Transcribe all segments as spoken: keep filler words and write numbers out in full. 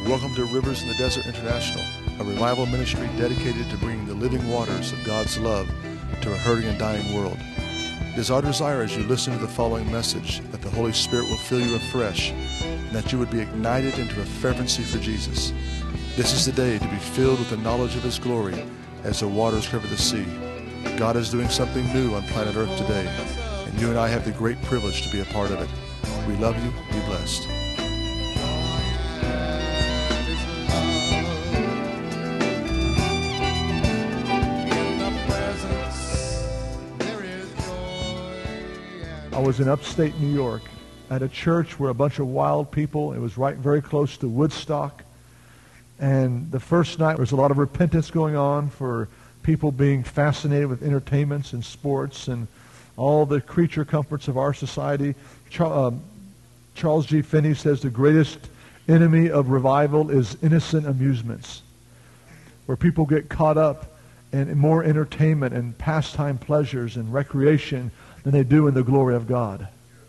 Welcome to Rivers in the Desert International, a revival ministry dedicated to bringing the living waters of God's love to a hurting and dying world. It is our desire as you listen to the following message that the Holy Spirit will fill you afresh and that you would be ignited into a fervency for Jesus. This is the day to be filled with the knowledge of His glory as the waters cover the sea. God is doing something new on planet Earth today, and you and I have the great privilege to be a part of it. We love you. Be blessed. I was in upstate New York at a church where a bunch of wild people, it was right very close to Woodstock. And the first night there was a lot of repentance going on for people being fascinated with entertainments and sports and all the creature comforts of our society. Char- um, Charles G. Finney says the greatest enemy of revival is innocent amusements, where people get caught up in more entertainment and pastime pleasures and recreation than they do in the glory of God.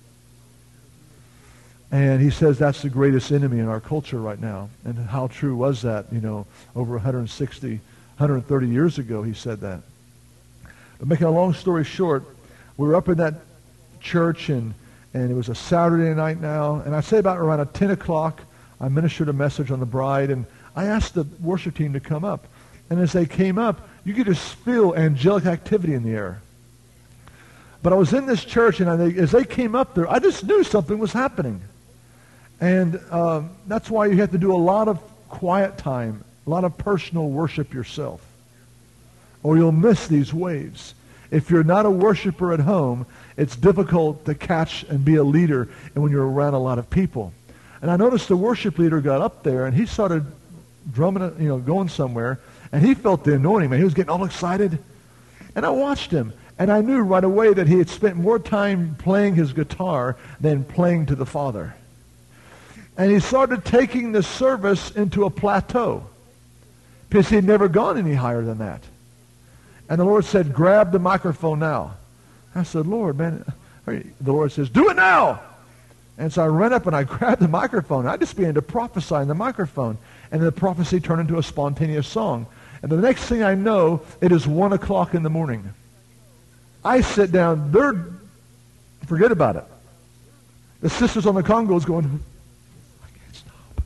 And he says that's the greatest enemy in our culture right now. And how true was that, you know, over one hundred sixty, one hundred thirty years ago he said that. But making a long story short, we were up in that church, and, and it was a Saturday night now. And I say about around at ten o'clock, I ministered a message on the bride, and I asked the worship team to come up. And as they came up, you could just feel angelic activity in the air. But I was in this church, and I, as they came up there, I just knew something was happening. And um, that's why you have to do a lot of quiet time, a lot of personal worship yourself, or you'll miss these waves. If you're not a worshiper at home, it's difficult to catch and be a leader and when you're around a lot of people. And I noticed the worship leader got up there, and he started drumming, you know, going somewhere, and he felt the anointing, man. He was getting all excited. And I watched him. And I knew right away that he had spent more time playing his guitar than playing to the Father. And he started taking the service into a plateau because he had never gone any higher than that. And the Lord said, grab the microphone now. I said, Lord, man. The Lord says, do it now. And so I ran up and I grabbed the microphone. I just began to prophesy in the microphone. And the prophecy turned into a spontaneous song. And the next thing I know, it is one o'clock in the morning. I sit down, they're, forget about it. The sisters on the Congo is going, I can't stop.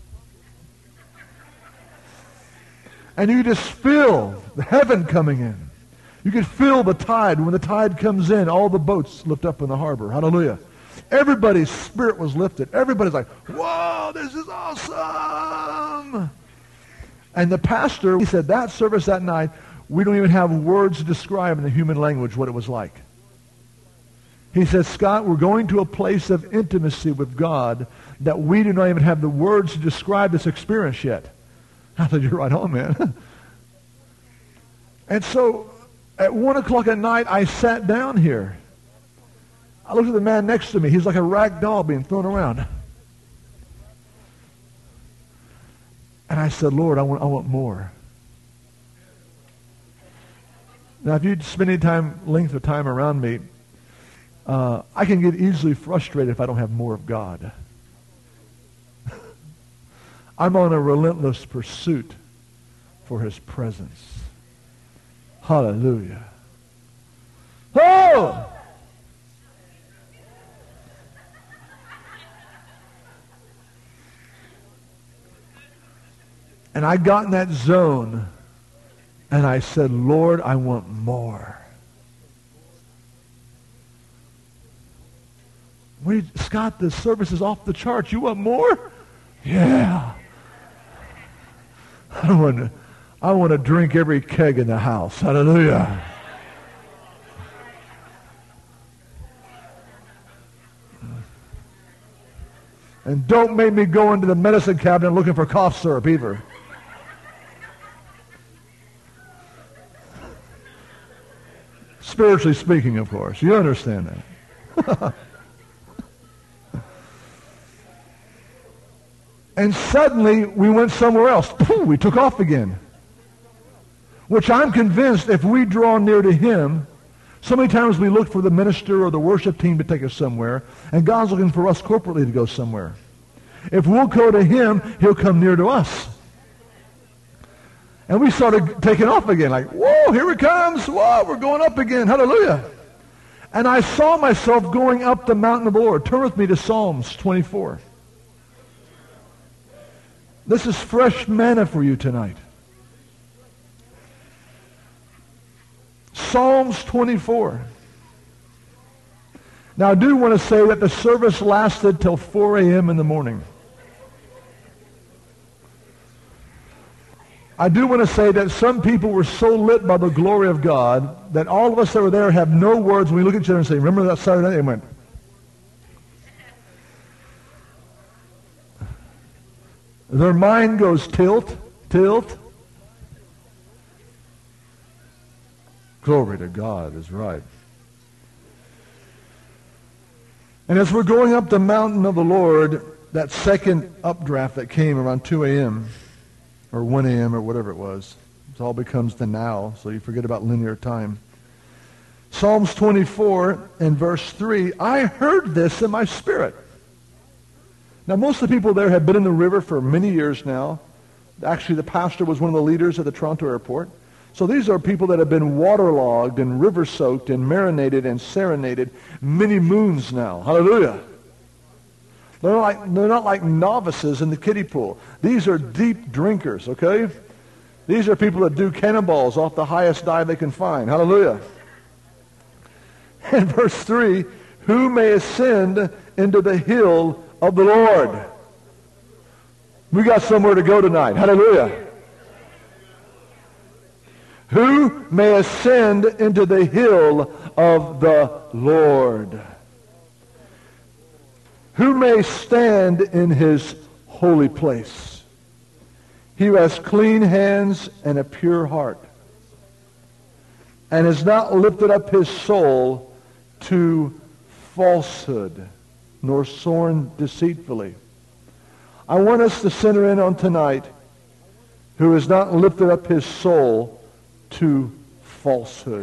And you just feel the heaven coming in. You can feel the tide. When the tide comes in, all the boats lift up in the harbor. Hallelujah. Everybody's spirit was lifted. Everybody's like, whoa, this is awesome. And the pastor, he said that service that night, we don't even have words to describe in the human language what it was like. He said, Scott, we're going to a place of intimacy with God that we do not even have the words to describe this experience yet. I said, you're right on, man. And so at one o'clock at night, I sat down here. I looked at the man next to me. He's like a rag doll being thrown around. And I said, Lord, I want, I want more. Now, if you spend any time, length of time around me, uh, I can get easily frustrated if I don't have more of God. I'm on a relentless pursuit for His presence. Hallelujah. Oh! And I got in that zone. And I said, Lord, I want more. Wait, Scott, the service is off the charts. You want more? Yeah. I want to, I want to drink every keg in the house. Hallelujah. And don't make me go into the medicine cabinet looking for cough syrup either. Spiritually speaking, of course. You understand that. And suddenly, we went somewhere else. Pooh, we took off again. Which I'm convinced if we draw near to Him, so many times we look for the minister or the worship team to take us somewhere, and God's looking for us corporately to go somewhere. If we'll go to him, he'll come near to us. And we started taking off again, like, whoa, here it comes. Whoa, we're going up again. Hallelujah. And I saw myself going up the mountain of the Lord. Turn with me to Psalms twenty-four. This is fresh manna for you tonight. Psalms twenty-four. Now, I do want to say that the service lasted till four a.m. in the morning. I do want to say that some people were so lit by the glory of God that all of us that were there have no words. When we look at each other and say, remember that Saturday night? They went. Their mind goes tilt, tilt. Glory to God is right. And as we're going up the mountain of the Lord, that second updraft that came around two a.m., or one a.m. or whatever it was. It all becomes the now, so you forget about linear time. Psalms twenty-four and verse three, I heard this in my spirit. Now, most of the people there have been in the river for many years now. Actually, the pastor was one of the leaders at the Toronto airport. So these are people that have been waterlogged and river-soaked and marinated and serenaded many moons now. Hallelujah. They're not, like, they're not like novices in the kiddie pool. These are deep drinkers, okay? These are people that do cannonballs off the highest dive they can find. Hallelujah. And verse three, who may ascend into the hill of the Lord? We got somewhere to go tonight. Hallelujah. Who may ascend into the hill of the Lord? Who may stand in his holy place? He who has clean hands and a pure heart, and has not lifted up his soul to falsehood, nor sworn deceitfully. I want us to center in on tonight, who has not lifted up his soul to falsehood.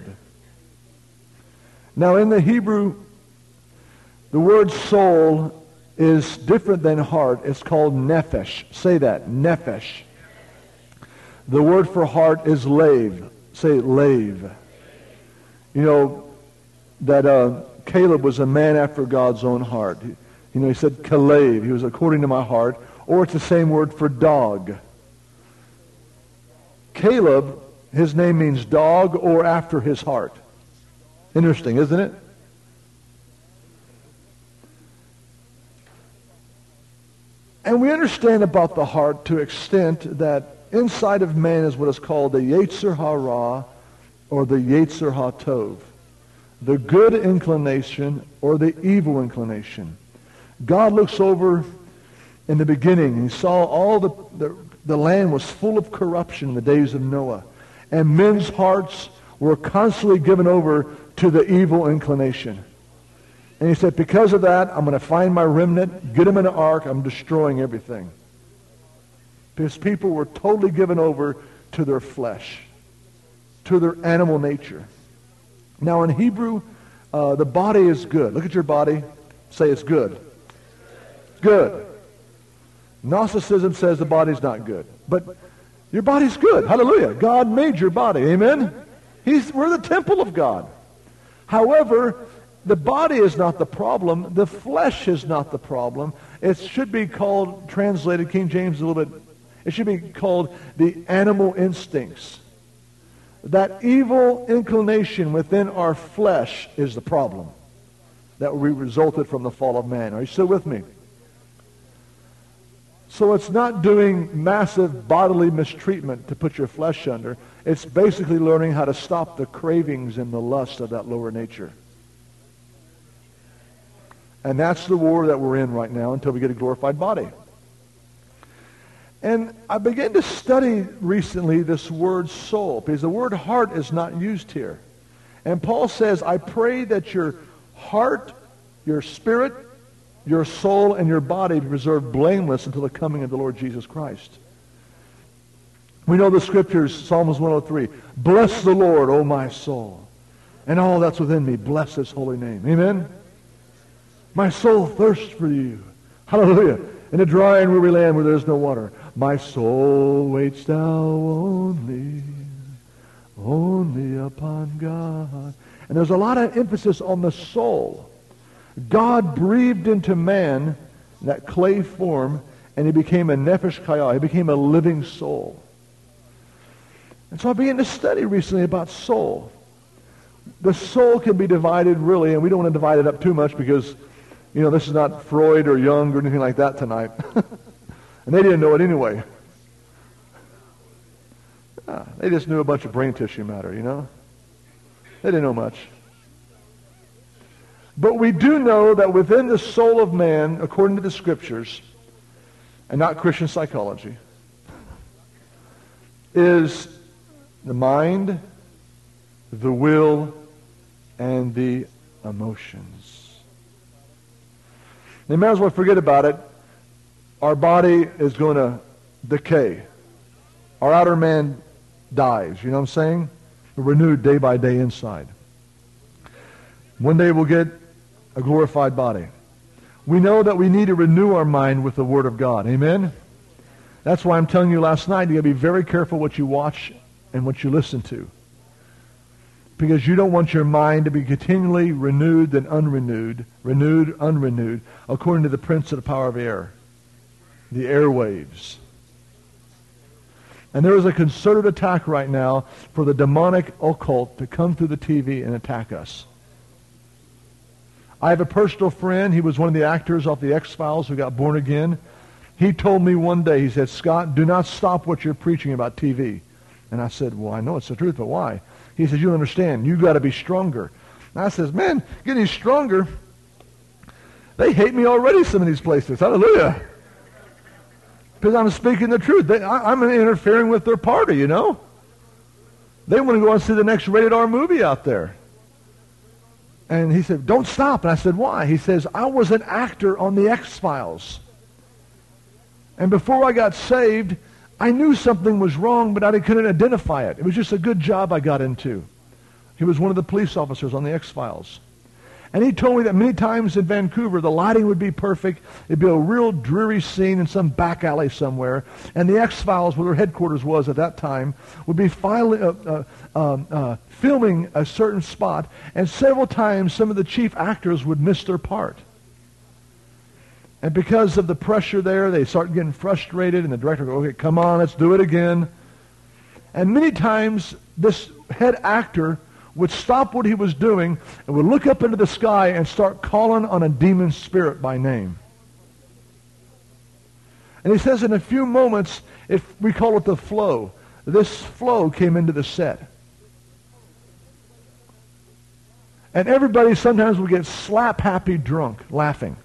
Now, in the Hebrew, the word soul is different than heart. It's called nephesh. Say that, nephesh. The word for heart is lave. Say lave. You know, that uh, Caleb was a man after God's own heart. You know, he said Caleb. He was according to my heart. Or it's the same word for dog. Caleb, his name means dog or after his heart. Interesting, isn't it? And we understand about the heart to extent that inside of man is what is called the Yetzer Hara or the Yetzer HaTov, the good inclination or the evil inclination. God looks over in the beginning. He saw all the, the, the land was full of corruption in the days of Noah. And men's hearts were constantly given over to the evil inclination. And he said, because of that, I'm going to find my remnant, get them in an ark, I'm destroying everything. Because people were totally given over to their flesh, to their animal nature. Now in Hebrew, uh, the body is good. Look at your body. Say it's good. Good. Gnosticism says the body's not good. But your body's good. Hallelujah. God made your body. Amen? He's, we're the temple of God. However, the body is not the problem. The flesh is not the problem. It should be called, translated, King James a little bit, it should be called the animal instincts. That evil inclination within our flesh is the problem that resulted from the fall of man. Are you still with me? So it's not doing massive bodily mistreatment to put your flesh under. It's basically learning how to stop the cravings and the lust of that lower nature. And that's the war that we're in right now until we get a glorified body. And I began to study recently this word soul, because the word heart is not used here. And Paul says, I pray that your heart, your spirit, your soul, and your body be preserved blameless until the coming of the Lord Jesus Christ. We know the scriptures, Psalms one oh three, bless the Lord, O my soul, and all that's within me, bless his holy name. Amen? My soul thirsts for you. Hallelujah. In a dry and weary land where there is no water. My soul waits thou only, only upon God. And there's a lot of emphasis on the soul. God breathed into man that clay form, and he became a nefesh chaya. He became a living soul. And so I began to study recently about soul. The soul can be divided really, and we don't want to divide it up too much because, you know, this is not Freud or Jung or anything like that tonight. And they didn't know it anyway. Ah, they just knew a bunch of brain tissue matter, you know. They didn't know much. But we do know that within the soul of man, according to the Scriptures, and not Christian psychology, is the mind, the will, and the emotions. You may as well forget about it. Our body is going to decay. Our outer man dies. You know what I'm saying? We're renewed day by day inside. One day we'll get a glorified body. We know that we need to renew our mind with the Word of God. Amen? That's why I'm telling you last night, you got to be very careful what you watch and what you listen to. Because you don't want your mind to be continually renewed and unrenewed, renewed, unrenewed, according to the prince of the power of air, the airwaves. And there is a concerted attack right now for the demonic occult to come through the T V and attack us. I have a personal friend. He was one of the actors off the X-Files who got born again. He told me one day, he said, Scott, do not stop what you're preaching about T V. And I said, well, I know it's the truth, but why? He says, you don't understand. You've got to be stronger. And I says, man, getting stronger. They hate me already, some of these places. Hallelujah. Because I'm speaking the truth. They, I, I'm interfering with their party, you know. They want to go and see the next rated R movie out there. And he said, don't stop. And I said, why? He says, I was an actor on the X-Files. And before I got saved, I knew something was wrong, but I couldn't identify it. It was just a good job I got into. He was one of the police officers on the X-Files. And he told me that many times in Vancouver, the lighting would be perfect. It'd be a real dreary scene in some back alley somewhere. And the X-Files, where their headquarters was at that time, would be finally, uh, uh, um, uh, filming a certain spot. And several times, some of the chief actors would miss their part. And because of the pressure there, they start getting frustrated, and the director goes, okay, come on, let's do it again. And many times, this head actor would stop what he was doing and would look up into the sky and start calling on a demon spirit by name. And he says in a few moments, if we call it the flow, this flow came into the set. And everybody sometimes would get slap-happy drunk, laughing.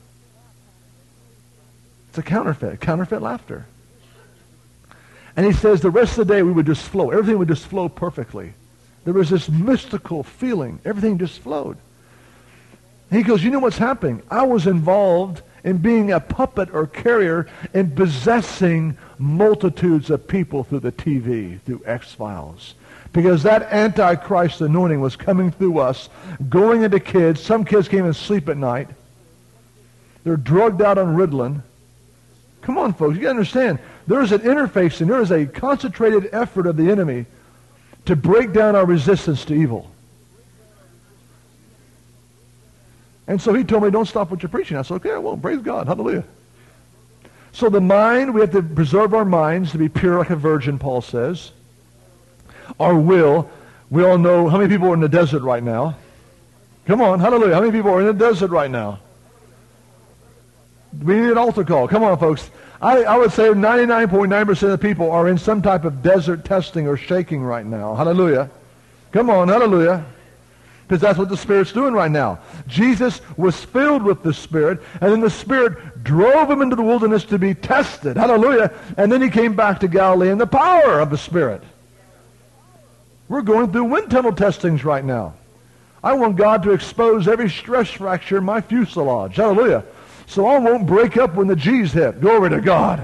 It's a counterfeit, counterfeit laughter. And he says the rest of the day we would just flow. Everything would just flow perfectly. There was this mystical feeling. Everything just flowed. And he goes, you know what's happening? I was involved in being a puppet or carrier in possessing multitudes of people through the T V, through X-Files. Because that Antichrist anointing was coming through us, going into kids. Some kids came and sleep at night. They're drugged out on Ritalin. Come on, folks, you got to understand. There is an interface and there is a concentrated effort of the enemy to break down our resistance to evil. And so he told me, don't stop what you're preaching. I said, okay, well, praise God. Hallelujah. So the mind, we have to preserve our minds to be pure like a virgin, Paul says. Our will, we all know how many people are in the desert right now. Come on, hallelujah. How many people are in the desert right now? We need an altar call. Come on, folks. I, I would say ninety-nine point nine percent of the people are in some type of desert testing or shaking right now. Hallelujah. Come on, hallelujah. Because that's what the Spirit's doing right now. Jesus was filled with the Spirit, and then the Spirit drove him into the wilderness to be tested. Hallelujah. And then he came back to Galilee in the power of the Spirit. We're going through wind tunnel testings right now. I want God to expose every stress fracture in my fuselage. Hallelujah. So I won't break up when the G's hit. Glory to God.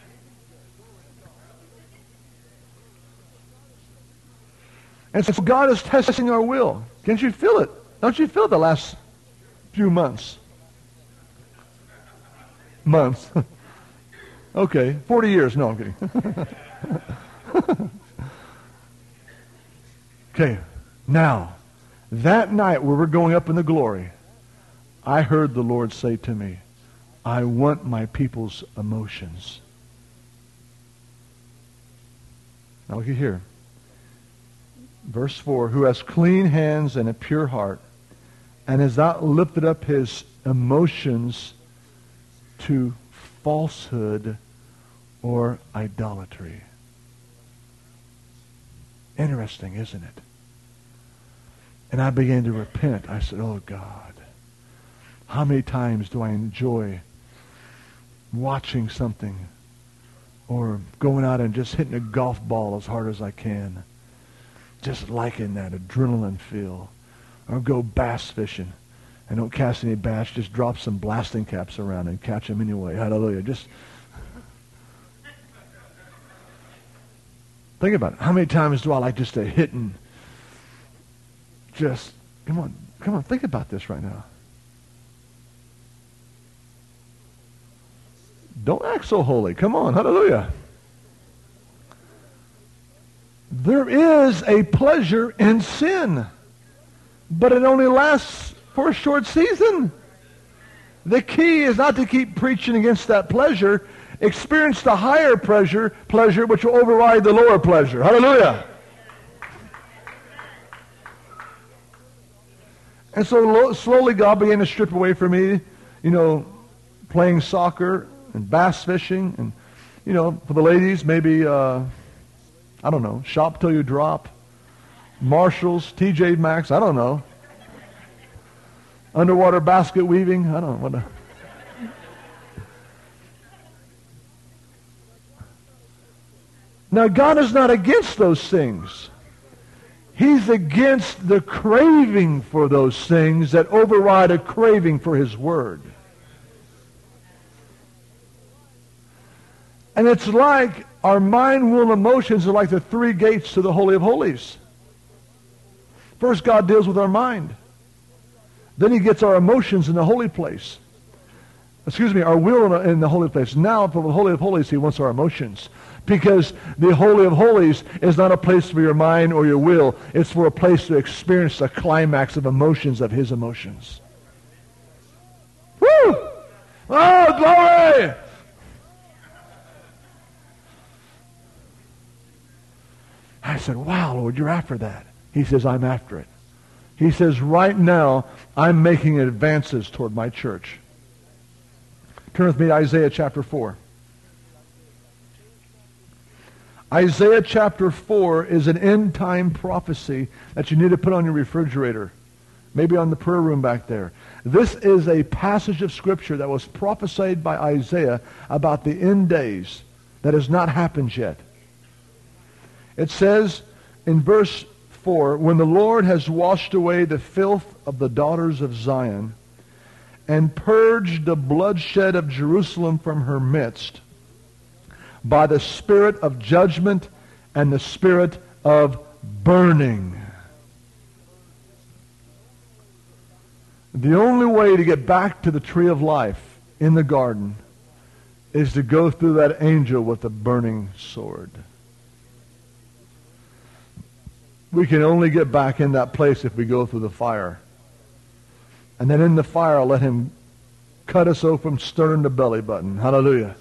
And so God is testing our will. Can't you feel it? Don't you feel it the last few months? Months. Okay, forty years. No, I'm kidding. Okay, now, that night where we're going up in the glory, I heard the Lord say to me, I want my people's emotions. Now look at here. Verse four, who has clean hands and a pure heart, and has not lifted up his emotions to falsehood or idolatry. Interesting, isn't it? And I began to repent. I said, oh God, how many times do I enjoy watching something or going out and just hitting a golf ball as hard as I can, just liking that adrenaline feel. Or go bass fishing and don't cast any bass, just drop some blasting caps around and catch them anyway. Hallelujah. Just think about it. How many times do I like just to hit and just, come on, come on, think about this right now. Don't act so holy. Come on, hallelujah. There is a pleasure in sin, but it only lasts for a short season. The key is not to keep preaching against that pleasure. Experience the higher pleasure, pleasure which will override the lower pleasure. Hallelujah. And so lo- slowly God began to strip away from me, you know, playing soccer and bass fishing, and, you know, for the ladies, maybe, uh, I don't know, shop till you drop, Marshalls, T J Maxx, I don't know, underwater basket weaving, I don't know what. The, now, God is not against those things. He's against the craving for those things that override a craving for His Word. And it's like our mind, will, and emotions are like the three gates to the Holy of Holies. First, God deals with our mind. Then He gets our emotions in the holy place. Excuse me, our will in the holy place. Now, for the Holy of Holies, He wants our emotions. Because the Holy of Holies is not a place for your mind or your will. It's for a place to experience the climax of emotions of His emotions. Woo! Oh, glory! I said, wow, Lord, you're after that. He says, I'm after it. He says, right now, I'm making advances toward my church. Turn with me to Isaiah chapter four. Isaiah chapter four is an end-time prophecy that you need to put on your refrigerator, maybe on the prayer room back there. This is a passage of Scripture that was prophesied by Isaiah about the end days that has not happened yet. It says in verse four, when the Lord has washed away the filth of the daughters of Zion and purged the bloodshed of Jerusalem from her midst, by the spirit of judgment and the spirit of burning. The only way to get back to the tree of life in the garden is to go through that angel with a burning sword. We can only get back in that place if we go through the fire. And then in the fire, let Him cut us open stern to belly button. Hallelujah.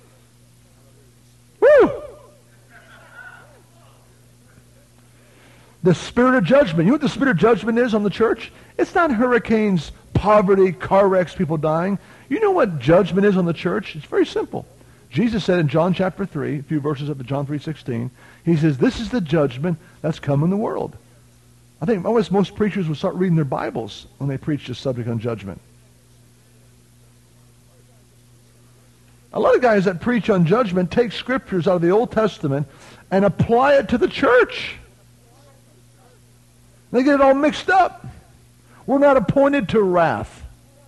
The spirit of judgment. You know what the spirit of judgment is on the church? It's not hurricanes, poverty, car wrecks, people dying. You know what judgment is on the church? It's very simple. Jesus said in John chapter three, a few verses up to John three sixteen, He says, this is the judgment that's come in the world. I think almost most preachers would start reading their Bibles when they preach this subject on judgment. A lot of guys that preach on judgment take scriptures out of the Old Testament and apply it to the church. They get it all mixed up. We're not appointed to wrath.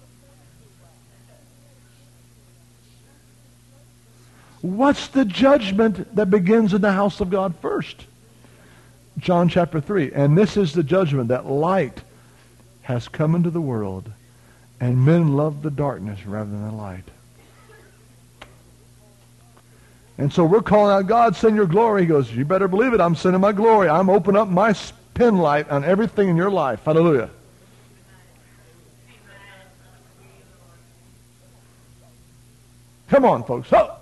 What's the judgment that begins in the house of God first? John chapter three. And this is the judgment, that light has come into the world, and men love the darkness rather than the light. And so we're calling out, God, send your glory. He goes, you better believe it. I'm sending my glory. I'm opening up my pen light on everything in your life. Hallelujah. Come on, folks. Oh.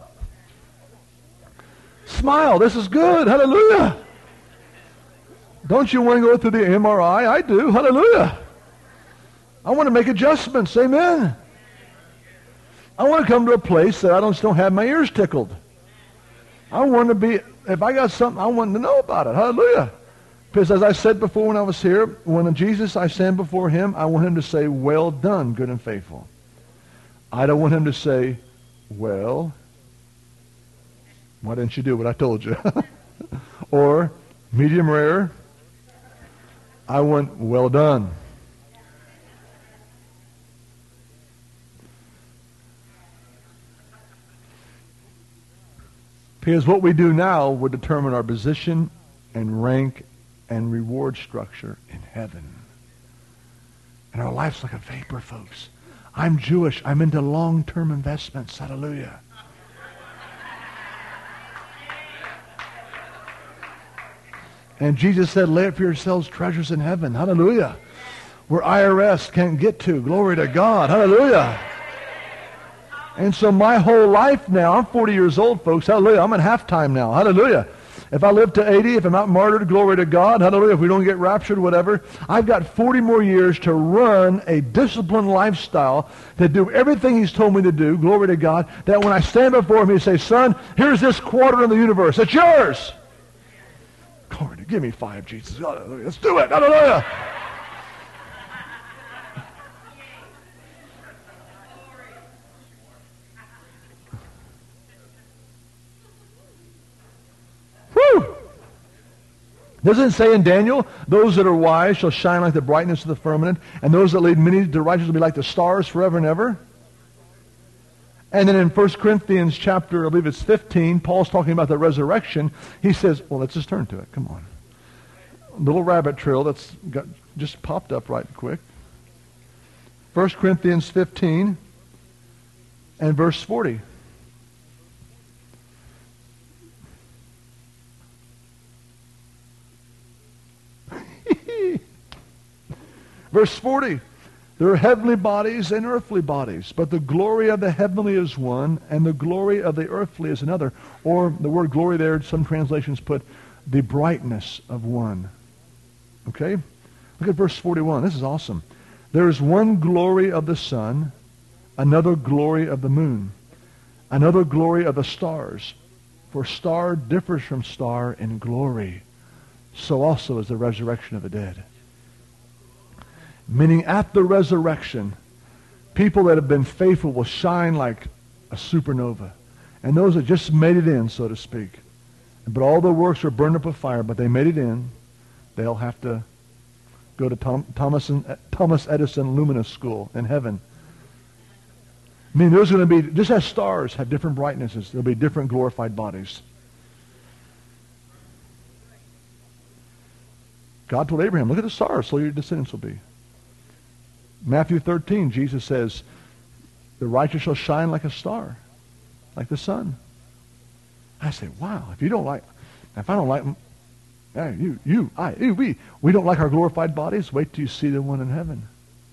Smile. This is good. Hallelujah. Don't you want to go through the M R I? I do. Hallelujah. I want to make adjustments. Amen. I want to come to a place that I don't, don't have my ears tickled. I want to be, if I got something, I want to know about it. Hallelujah. Because as I said before when I was here, when Jesus, I stand before him, I want him to say, well done, good and faithful. I don't want him to say, well, why didn't you do what I told you? Or, medium rare. I want, well done. Because what we do now would determine our position and rank and reward structure in heaven. And our life's like a vapor, folks. I'm Jewish. I'm into long-term investments. Hallelujah. And Jesus said, lay up for yourselves treasures in heaven. Hallelujah. Where I R S can't get to. Glory to God. Hallelujah. And so my whole life now, I'm forty years old, folks. Hallelujah. I'm in halftime now. Hallelujah. If I live to eighty, if I'm not martyred, glory to God. Hallelujah. If we don't get raptured, whatever. I've got forty more years to run a disciplined lifestyle, to do everything he's told me to do, glory to God, that when I stand before him, he say, son, here's this quarter of the universe. It's yours. Glory to, give me five, Jesus. Hallelujah. Let's do it. Hallelujah. Whew. Doesn't it say in Daniel, those that are wise shall shine like the brightness of the firmament, and those that lead many to righteousness will be like the stars forever and ever? And then in First Corinthians chapter, I believe it's fifteen, Paul's talking about the resurrection. He says, well, let's just turn to it. Come on. A little rabbit trail that's got, just popped up right quick. First Corinthians fifteen and verse forty. Verse forty, there are heavenly bodies and earthly bodies, but the glory of the heavenly is one, and the glory of the earthly is another. Or the word glory there, some translations put the brightness of one. Okay? Look at verse forty-one. This is awesome. There is one glory of the sun, another glory of the moon, another glory of the stars. For star differs from star in glory. So also is the resurrection of the dead. Meaning at the resurrection, people that have been faithful will shine like a supernova. And those that just made it in, so to speak. But all their works are burned up with fire, but they made it in. They'll have to go to Tom, Thomas, and, Thomas Edison Luminous School in heaven. I mean, there's going to be, just as stars have different brightnesses, there'll be different glorified bodies. God told Abraham, look at the stars, so your descendants will be. Matthew thirteen, Jesus says, the righteous shall shine like a star, like the sun. I say, wow, if you don't like, if I don't like, yeah, you, you, I, you, we, we don't like our glorified bodies, wait till you see the one in heaven.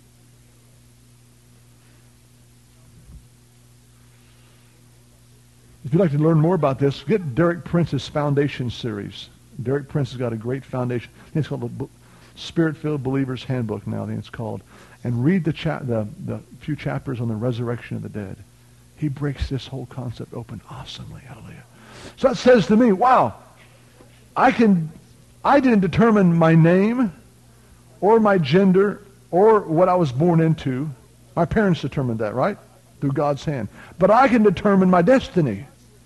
If you'd like to learn more about this, get Derek Prince's Foundation series. Derek Prince has got a great foundation. I think it's called the Spirit-Filled Believer's Handbook now, I think it's called. And read the, cha- the, the few chapters on the resurrection of the dead. He breaks this whole concept open awesomely. Hallelujah. So that says to me, wow, I can, I didn't determine my name or my gender or what I was born into. My parents determined that, right? Through God's hand. But I can determine my destiny.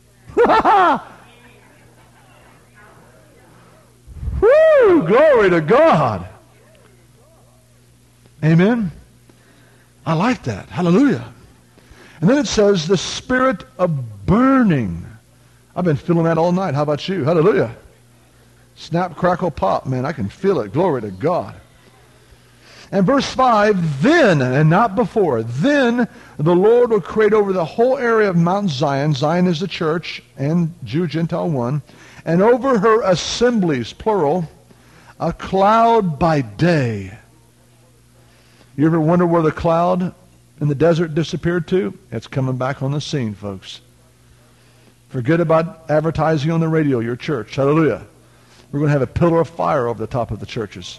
Woo! Glory to God. Amen. I like that. Hallelujah. And then it says the spirit of burning. I've been feeling that all night. How about you? Hallelujah. Snap, crackle, pop. Man, I can feel it. Glory to God. And verse five, then, and not before, then the Lord will create over the whole area of Mount Zion, Zion is the church, and Jew, Gentile one, and over her assemblies, plural, a cloud by day. You ever wonder where the cloud in the desert disappeared to? It's coming back on the scene, folks. Forget about advertising on the radio, your church. Hallelujah. We're going to have a pillar of fire over the top of the churches.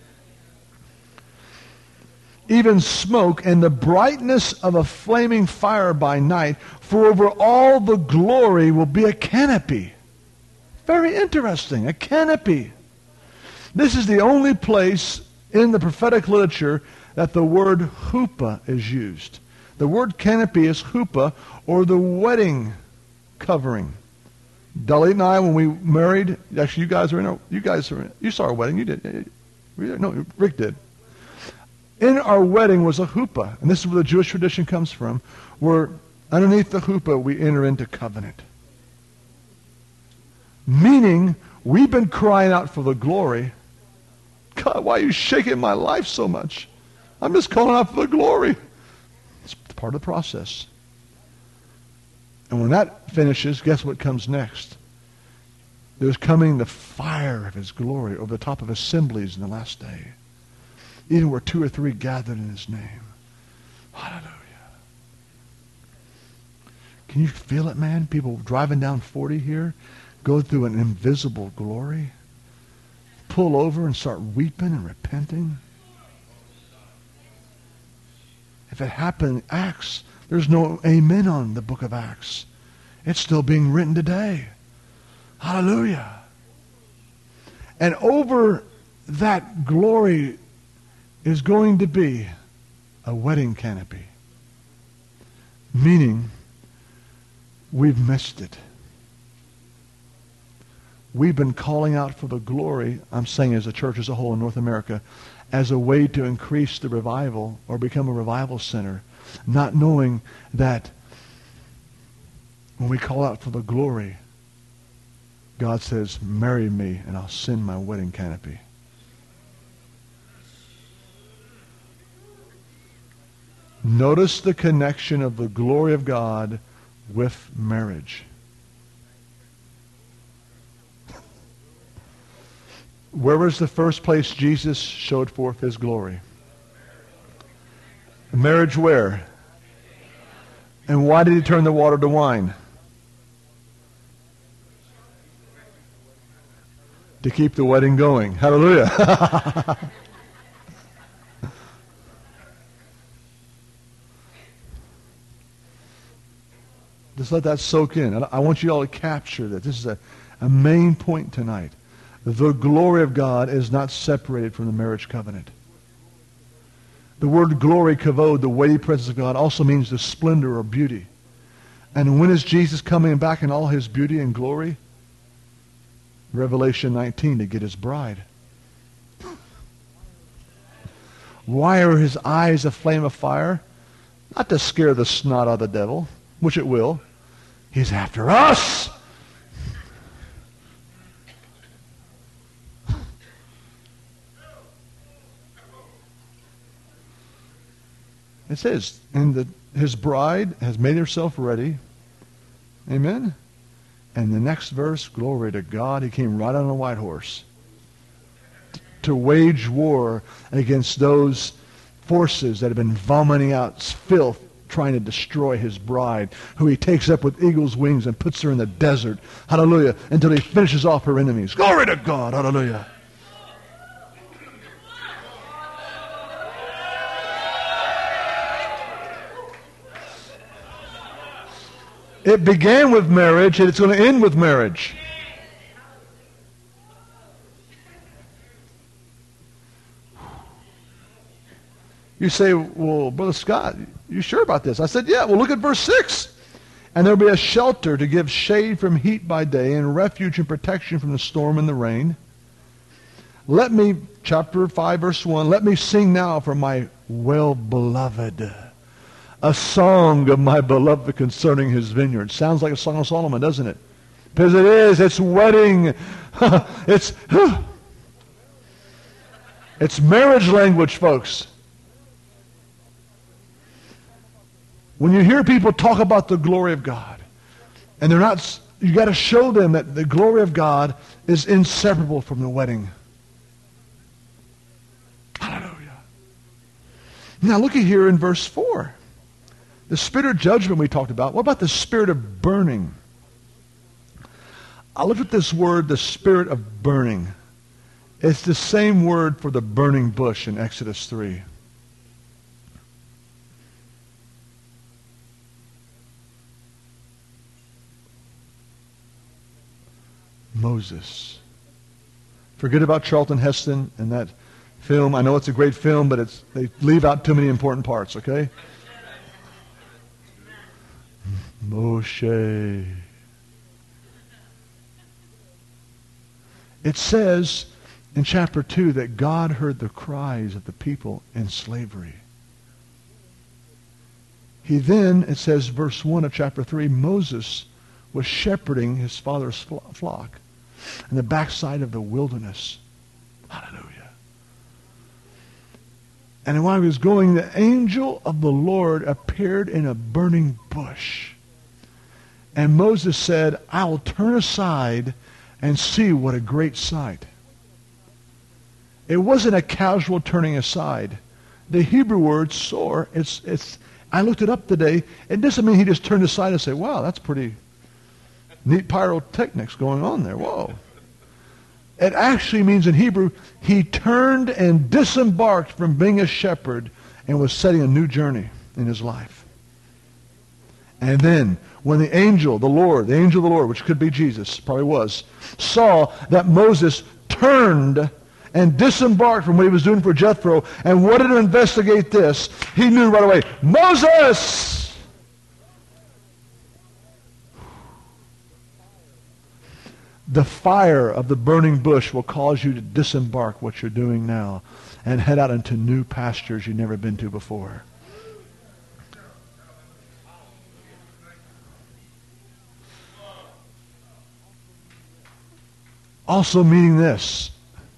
Even smoke and the brightness of a flaming fire by night, for over all the glory will be a canopy. Very interesting, a canopy. This is the only place in the prophetic literature that the word huppah is used. The word canopy is huppah, or the wedding covering. Dalit and I, when we married, actually you guys are in our, you guys are in, you saw our wedding, you did. No, Rick did. In our wedding was a huppah, and this is where the Jewish tradition comes from, where underneath the huppah we enter into covenant. Meaning, we've been crying out for the glory. God, why are you shaking my life so much? I'm just calling out for the glory. It's part of the process. And when that finishes, guess what comes next? There's coming the fire of his glory over the top of assemblies in the last day. Even where two or three gathered in his name. Hallelujah. Can you feel it, man? People driving down forty here go through an invisible glory. Pull over and start weeping and repenting. If it happened in Acts, there's no amen on the book of Acts. It's still being written today. Hallelujah. And over that glory is going to be a wedding canopy. Meaning, we've missed it. We've been calling out for the glory, I'm saying as a church as a whole in North America, as a way to increase the revival or become a revival center, not knowing that when we call out for the glory, God says, marry me and I'll send my wedding canopy. Notice the connection of the glory of God with marriage. Where was the first place Jesus showed forth his glory? Marriage where? And why did he turn the water to wine? To keep the wedding going. Hallelujah. Just let that soak in. I want you all to capture that. This is a, a main point tonight. The glory of God is not separated from the marriage covenant. The word glory, kavod, the weighty presence of God, also means the splendor or beauty. And when is Jesus coming back in all his beauty and glory? Revelation nineteen, to get his bride. Why are his eyes a flame of fire? Not to scare the snot out of the devil, which it will. He's after us. It says, and the, his bride has made herself ready. Amen? And the next verse, glory to God, he came right on a white horse t- to wage war against those forces that have been vomiting out filth, trying to destroy his bride, who he takes up with eagle's wings and puts her in the desert. Hallelujah. Until he finishes off her enemies. Glory to God. Hallelujah. It began with marriage, and it's going to end with marriage. You say, well, Brother Scott, you sure about this? I said, yeah, well, look at verse six. And there will be a shelter to give shade from heat by day and refuge and protection from the storm and the rain. Let me, chapter five, verse one, let me sing now for my well-beloved. A song of my beloved concerning his vineyard. Sounds like a Song of Solomon, doesn't it? Because it is. It's wedding. It's... It's marriage language, folks. When you hear people talk about the glory of God, and they're not, you got to show them that the glory of God is inseparable from the wedding. Hallelujah. Now look at here in verse four. The spirit of judgment we talked about. What about the spirit of burning? I looked at this word, the spirit of burning. It's the same word for the burning bush in Exodus three. Moses. Forget about Charlton Heston and that film. I know it's a great film, but it's they leave out too many important parts, okay? Moshe. It says in chapter two that God heard the cries of the people in slavery. He then, it says, verse one of chapter three, Moses was shepherding his father's flock in the backside of the wilderness. Hallelujah. And while he was going, the angel of the Lord appeared in a burning bush. And Moses said, I will turn aside and see what a great sight. It wasn't a casual turning aside. The Hebrew word sor, it's, it's, I looked it up today. It doesn't mean he just turned aside and said, wow, that's pretty neat pyrotechnics going on there. Whoa. It actually means in Hebrew, he turned and disembarked from being a shepherd and was setting a new journey in his life. And then, when the angel, the Lord, the angel of the Lord, which could be Jesus, probably was, saw that Moses turned and disembarked from what he was doing for Jethro and wanted to investigate this, he knew right away, Moses! The fire of the burning bush will cause you to disembark what you're doing now and head out into new pastures you've never been to before. Also meaning this,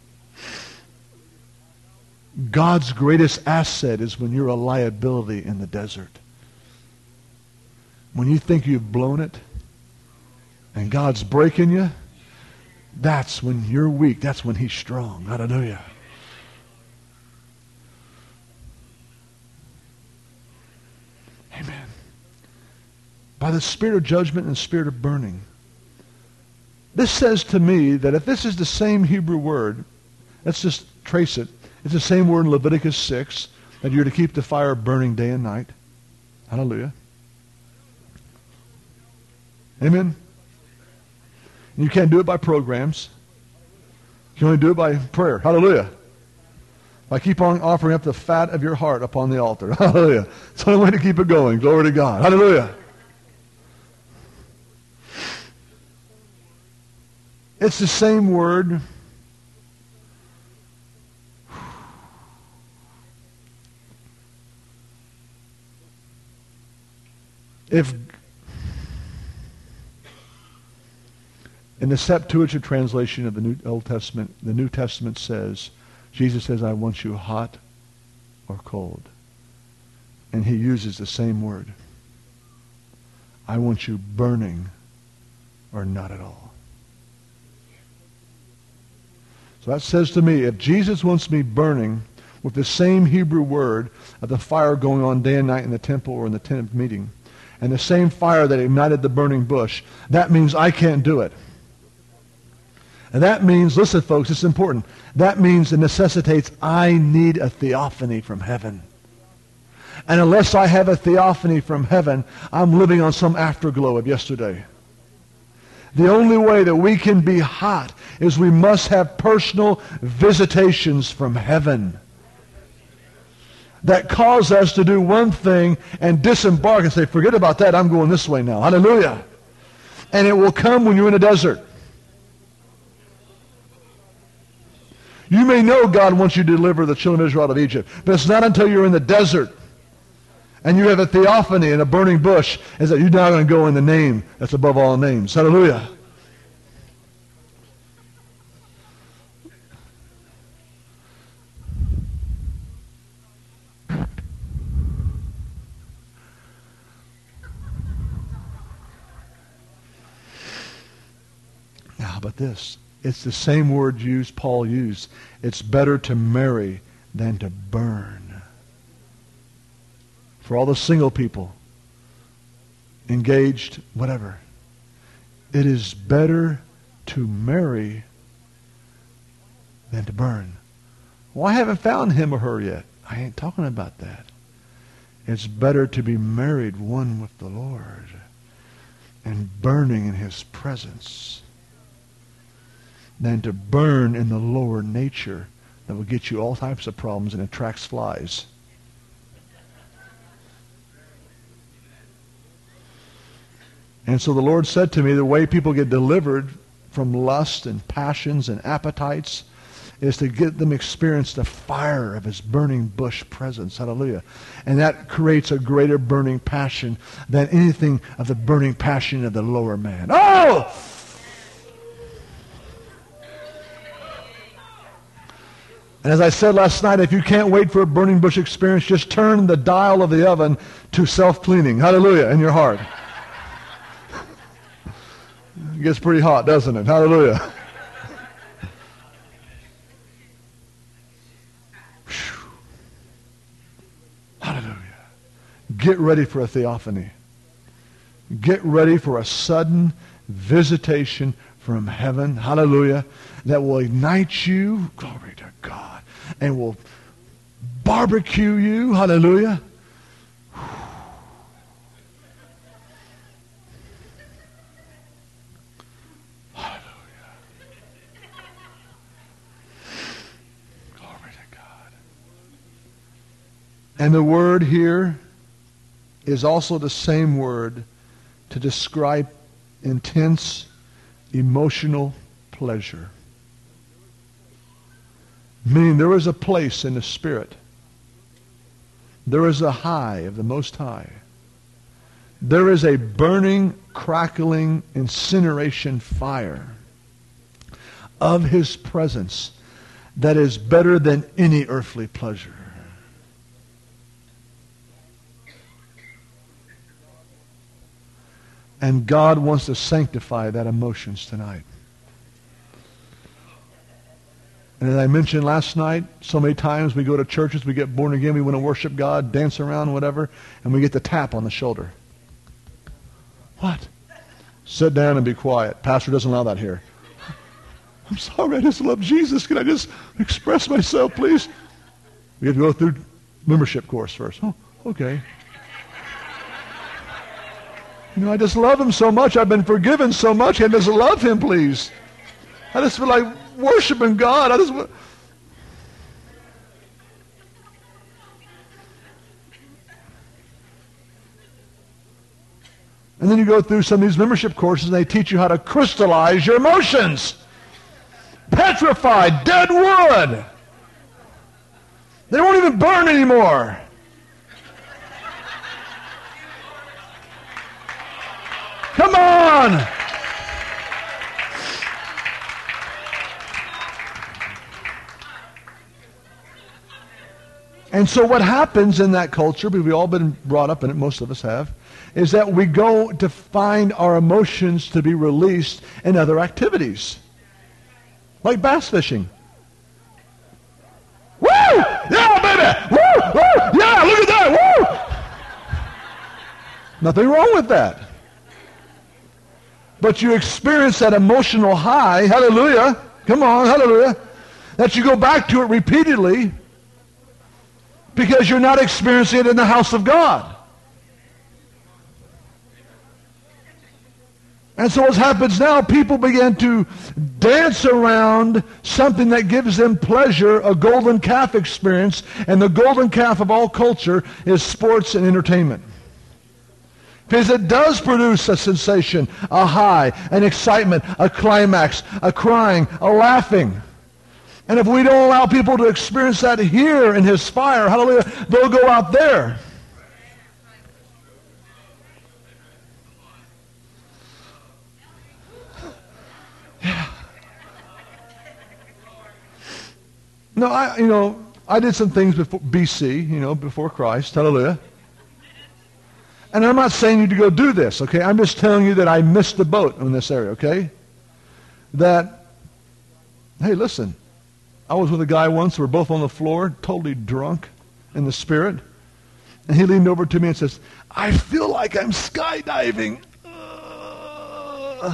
God's greatest asset is when you're a liability in the desert. When you think you've blown it and God's breaking you, that's when you're weak. That's when he's strong. Hallelujah. Amen. By the spirit of judgment and spirit of burning. This says to me that if this is the same Hebrew word, let's just trace it. It's the same word in Leviticus six, that you're to keep the fire burning day and night. Hallelujah. Amen. And you can't do it by programs. You can only do it by prayer. Hallelujah. By keep on offering up the fat of your heart upon the altar. Hallelujah. It's the only way to keep it going. Glory to God. Hallelujah. It's the same word. If in the Septuagint translation of the New Old Testament, the New Testament says, Jesus says, I want you hot or cold. And he uses the same word. I want you burning or not at all. So that says to me, if Jesus wants me burning with the same Hebrew word of the fire going on day and night in the temple or in the tent of meeting, and the same fire that ignited the burning bush, that means I can't do it. And that means, listen folks, it's important, that means it necessitates I need a theophany from heaven. And unless I have a theophany from heaven, I'm living on some afterglow of yesterday. The only way that we can be hot is we must have personal visitations from heaven that cause us to do one thing and disembark and say, forget about that, I'm going this way now. Hallelujah. And it will come when you're in a desert. You may know God wants you to deliver the children of Israel out of Egypt, but it's not until you're in the desert and you have a theophany in a burning bush is that you're now going to go in the name that's above all names. Hallelujah. about this? It's the same word used, Paul used. It's better to marry than to burn. For all the single people, engaged, whatever, it is better to marry than to burn. Well, I haven't found him or her yet. I ain't talking about that. It's better to be married one with the Lord and burning in his presence than to burn in the lower nature that will get you all types of problems and attracts flies. And so the Lord said to me, the way people get delivered from lust and passions and appetites is to get them experience the fire of his burning bush presence. Hallelujah. And that creates a greater burning passion than anything of the burning passion of the lower man. Oh! And as I said last night, if you can't wait for a burning bush experience, just turn the dial of the oven to self-cleaning. Hallelujah, in your heart. It gets pretty hot, doesn't it? Hallelujah. Hallelujah. Get ready for a theophany. Get ready for a sudden visitation from heaven. Hallelujah. That will ignite you. Glory to God. And will barbecue you. Hallelujah. And the word here is also the same word to describe intense emotional pleasure. Meaning there is a place in the Spirit. There is a high of the Most High. There is a burning, crackling, incineration fire of his presence that is better than any earthly pleasure. And God wants to sanctify that emotions tonight. And as I mentioned last night, so many times we go to churches, we get born again, we want to worship God, dance around, whatever, and we get the tap on the shoulder. What? Sit down and be quiet. Pastor doesn't allow that here. I'm sorry, I just love Jesus. Can I just express myself, please? We have to go through membership course first. Oh, okay. You know, I just love him so much. I've been forgiven so much. I just love him, please. I just feel like worshiping God. I just. And then you go through some of these membership courses and they teach you how to crystallize your emotions. Petrified, dead wood. They won't even burn anymore. Come on! And so what happens in that culture, because we've all been brought up in it, most of us have, is that we go to find our emotions to be released in other activities. Like bass fishing. Woo! Yeah, baby! Woo! Woo! Yeah, look at that! Woo! Nothing wrong with that. But you experience that emotional high, hallelujah, come on, hallelujah, that you go back to it repeatedly because you're not experiencing it in the house of God. And so what happens now, people begin to dance around something that gives them pleasure, a golden calf experience, and the golden calf of all culture is sports and entertainment. Because it does produce a sensation, a high, an excitement, a climax, a crying, a laughing. And if we don't allow people to experience that here in his fire, hallelujah, they'll go out there. Yeah. No, I, you know, I did some things before B C, you know, before Christ, hallelujah. And I'm not saying you to go do this, okay? I'm just telling you that I missed the boat in this area, okay? that, hey, listen, I was with a guy once, we were both on the floor, totally drunk in the spirit, and he leaned over to me and says, I feel like I'm skydiving. Uh,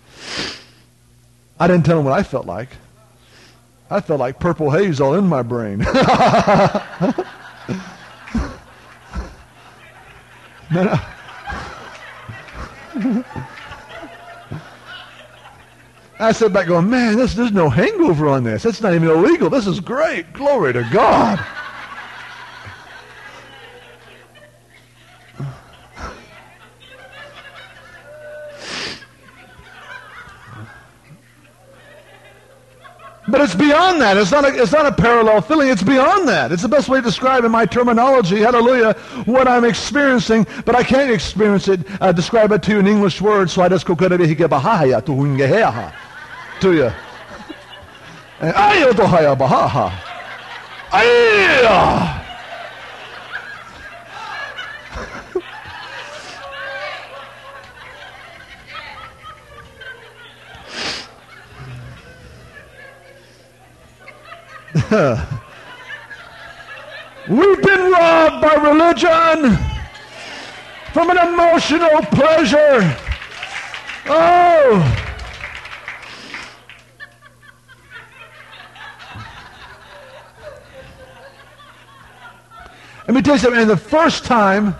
I didn't tell him what I felt like. I felt like purple haze all in my brain. No, no. I sat back going, man, this, there's no hangover on this. It's not even illegal. This is great. Glory to God. But it's beyond that. It's not, a, it's not a parallel feeling. It's beyond that. It's the best way to describe in my terminology, hallelujah, what I'm experiencing, but I can't experience it, uh, describe it to you in English words, so I just go to you. We've been robbed by religion from an emotional pleasure. Oh! Let me tell you something. And the first time,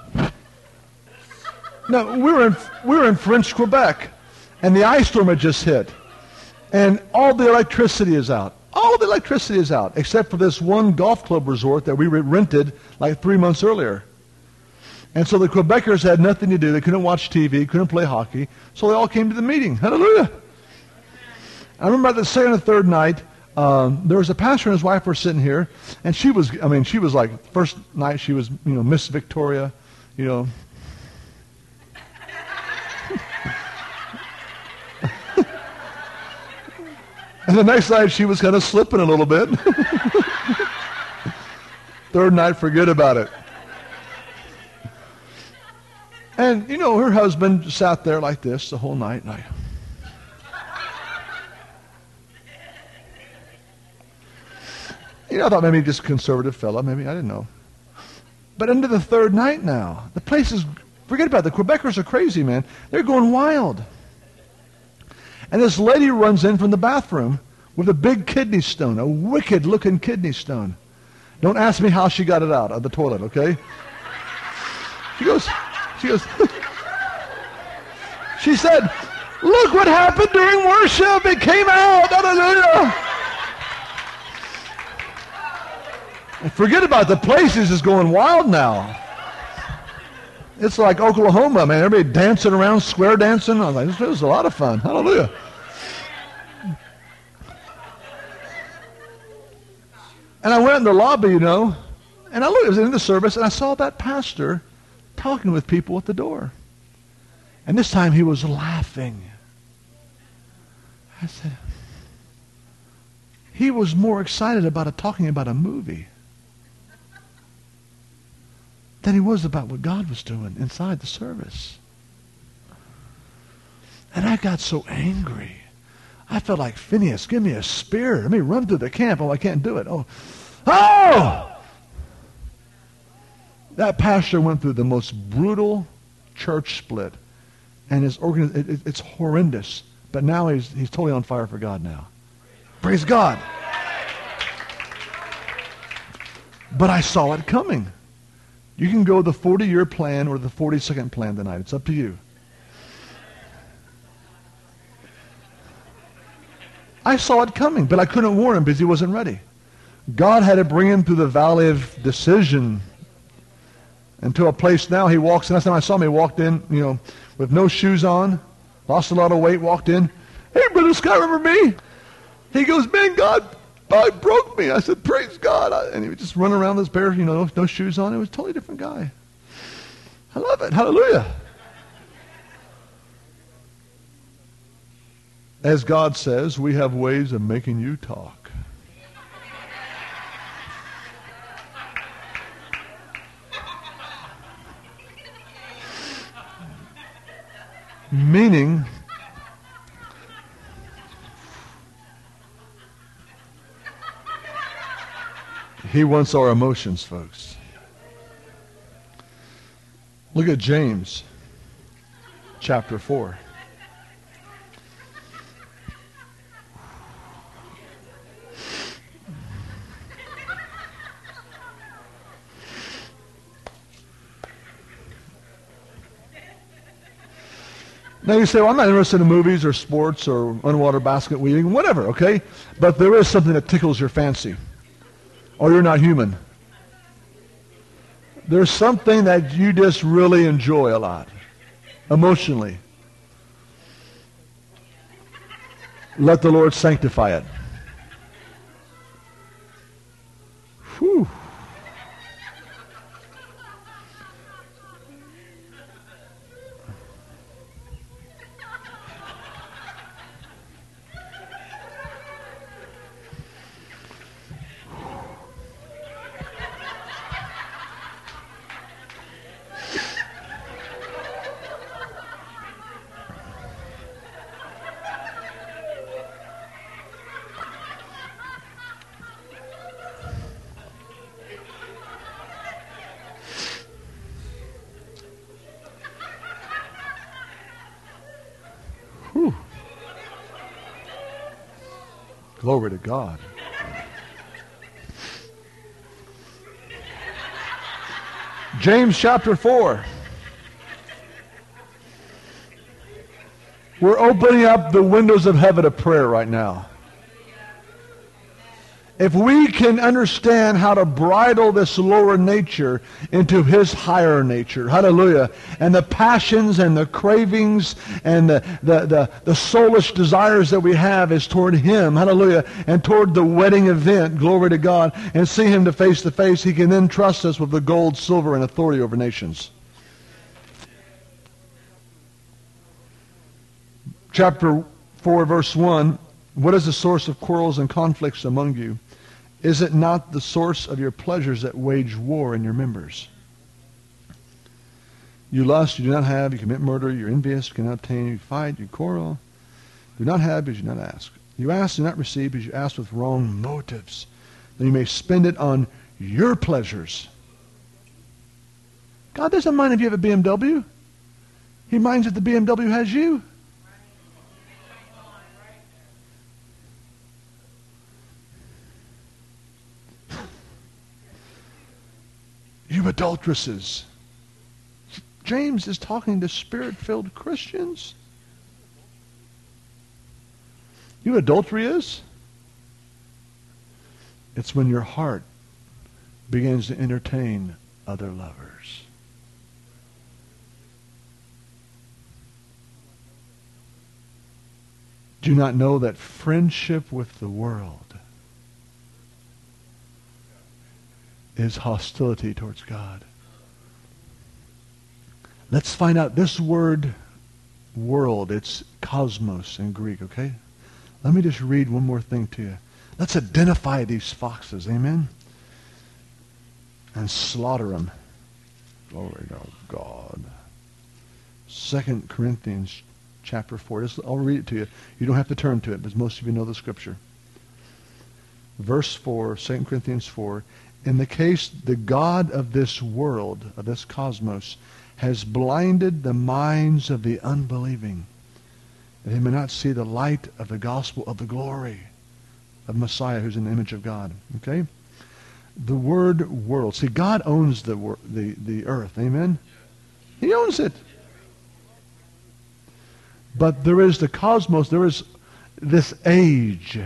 no, we were in we were in French Quebec, and the ice storm had just hit, and all the electricity is out. All the electricity is out, except for this one golf club resort that we rented like three months earlier. And so the Quebecers had nothing to do. They couldn't watch T V, couldn't play hockey, so they all came to the meeting. Hallelujah! I remember the second or third night, um, there was a pastor and his wife were sitting here, and she was, I mean, she was like, first night she was, you know, Miss Victoria, you know. And the next night she was kind of slipping a little bit. Third night, forget about it. And, you know, her husband sat there like this the whole night. Like, you know, I thought maybe just a conservative fella, maybe, I didn't know. But into the third night now, the place is, forget about it, the Quebecers are crazy, man. They're going wild. And this lady runs in from the bathroom with a big kidney stone, a wicked-looking kidney stone. Don't ask me how she got it out of the toilet, okay? She goes, she goes, she said, look what happened during worship. It came out. Hallelujah. And forget about it. The place is just going wild now. It's like Oklahoma, man. Everybody dancing around, square dancing. I was like, this was a lot of fun. Hallelujah. And I went in the lobby, you know, and I looked, it was in the service, and I saw that pastor talking with people at the door. And this time he was laughing. I said, he was more excited about it, talking about a movie than he was about what God was doing inside the service. And I got so angry. I felt like, Phineas, give me a spear. Let me run through the camp. Oh, I can't do it. Oh, oh! That pastor went through the most brutal church split. And his organ- it, it, it's horrendous. But now he's, he's totally on fire for God now. Praise God. But I saw it coming. You can go the forty-year plan or the forty-second plan tonight. It's up to you. I saw it coming, but I couldn't warn him because he wasn't ready. God had to bring him through the valley of decision and to a place now he walks in. Last time I saw him, he walked in, you know, with no shoes on, lost a lot of weight, walked in. Hey, Brother Scott, remember me? He goes, man, God, God broke me. I said, praise God. I, and he would just run around this bear, you know, no, no shoes on. It was a totally different guy. I love it. Hallelujah. As God says, we have ways of making you talk. Meaning, He wants our emotions, folks. Look at James chapter four. Now you say, well, I'm not interested in movies or sports or underwater basket weaving, whatever, okay? But there is something that tickles your fancy. Or you're not human. There's something that you just really enjoy a lot, emotionally. Let the Lord sanctify it. Whew. Whew. Glory to God. James chapter four. We're opening up the windows of heaven of prayer right now. If we can understand how to bridle this lower nature into his higher nature, hallelujah, and the passions and the cravings and the, the, the, the soulish desires that we have is toward him, hallelujah, and toward the wedding event, glory to God, and see him to face to face, he can then trust us with the gold, silver, and authority over nations. Chapter four, verse one, what is the source of quarrels and conflicts among you? Is it not the source of your pleasures that wage war in your members? You lust, you do not have, you commit murder, you're envious, you cannot obtain, you fight, you quarrel. Do not have because you do not ask. You ask, do not receive because you ask with wrong motives, that you may spend it on your pleasures. God doesn't mind if you have a B M W. He minds if the B M W has you. You adulteresses. James is talking to spirit-filled Christians. You know what adultery is? It's when your heart begins to entertain other lovers. Do you not know that friendship with the world is hostility towards God? Let's find out this word world. It's cosmos in Greek, okay? Let me just read one more thing to you. Let's identify these foxes, amen? And slaughter them. Glory to God. Second Corinthians chapter four. Just, I'll read it to you. You don't have to turn to it, because most of you know the scripture. Verse four, Second Corinthians four. In the case, the God of this world, of this cosmos, has blinded the minds of the unbelieving, that they may not see the light of the gospel of the glory of Messiah, who's in the image of God. Okay? The word world. See, God owns the, wor- the, the earth. Amen? He owns it. But there is the cosmos. There is this age.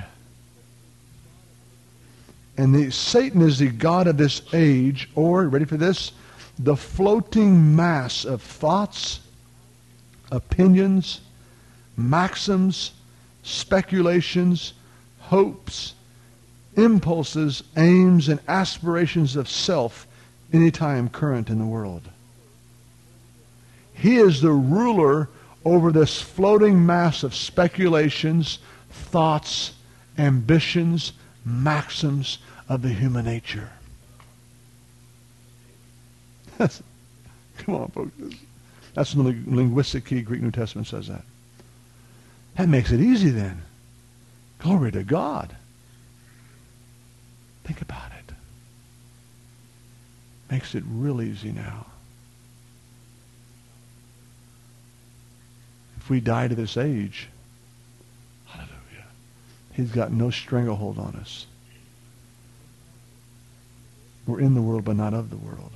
And the, Satan is the god of this age, or, ready for this, the floating mass of thoughts, opinions, maxims, speculations, hopes, impulses, aims, and aspirations of self anytime current in the world. He is the ruler over this floating mass of speculations, thoughts, ambitions, maxims of the human nature. That's, come on, folks. That's the linguistic key. Greek New Testament says that. That makes it easy then. Glory to God. Think about it. makes it real easy now. If we die to this age, hallelujah, he's got no stranglehold on us. We're in the world, but not of the world.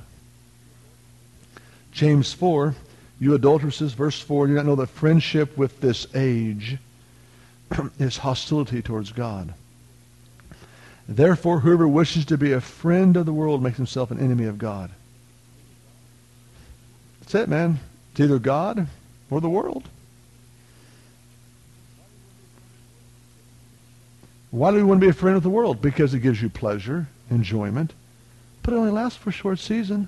James four, you adulteresses, verse four, do you not know that friendship with this age is hostility towards God? Therefore, whoever wishes to be a friend of the world makes himself an enemy of God. That's it, man. It's either God or the world. Why do we want to be a friend of the world? Because it gives you pleasure, enjoyment, but it only lasts for a short season.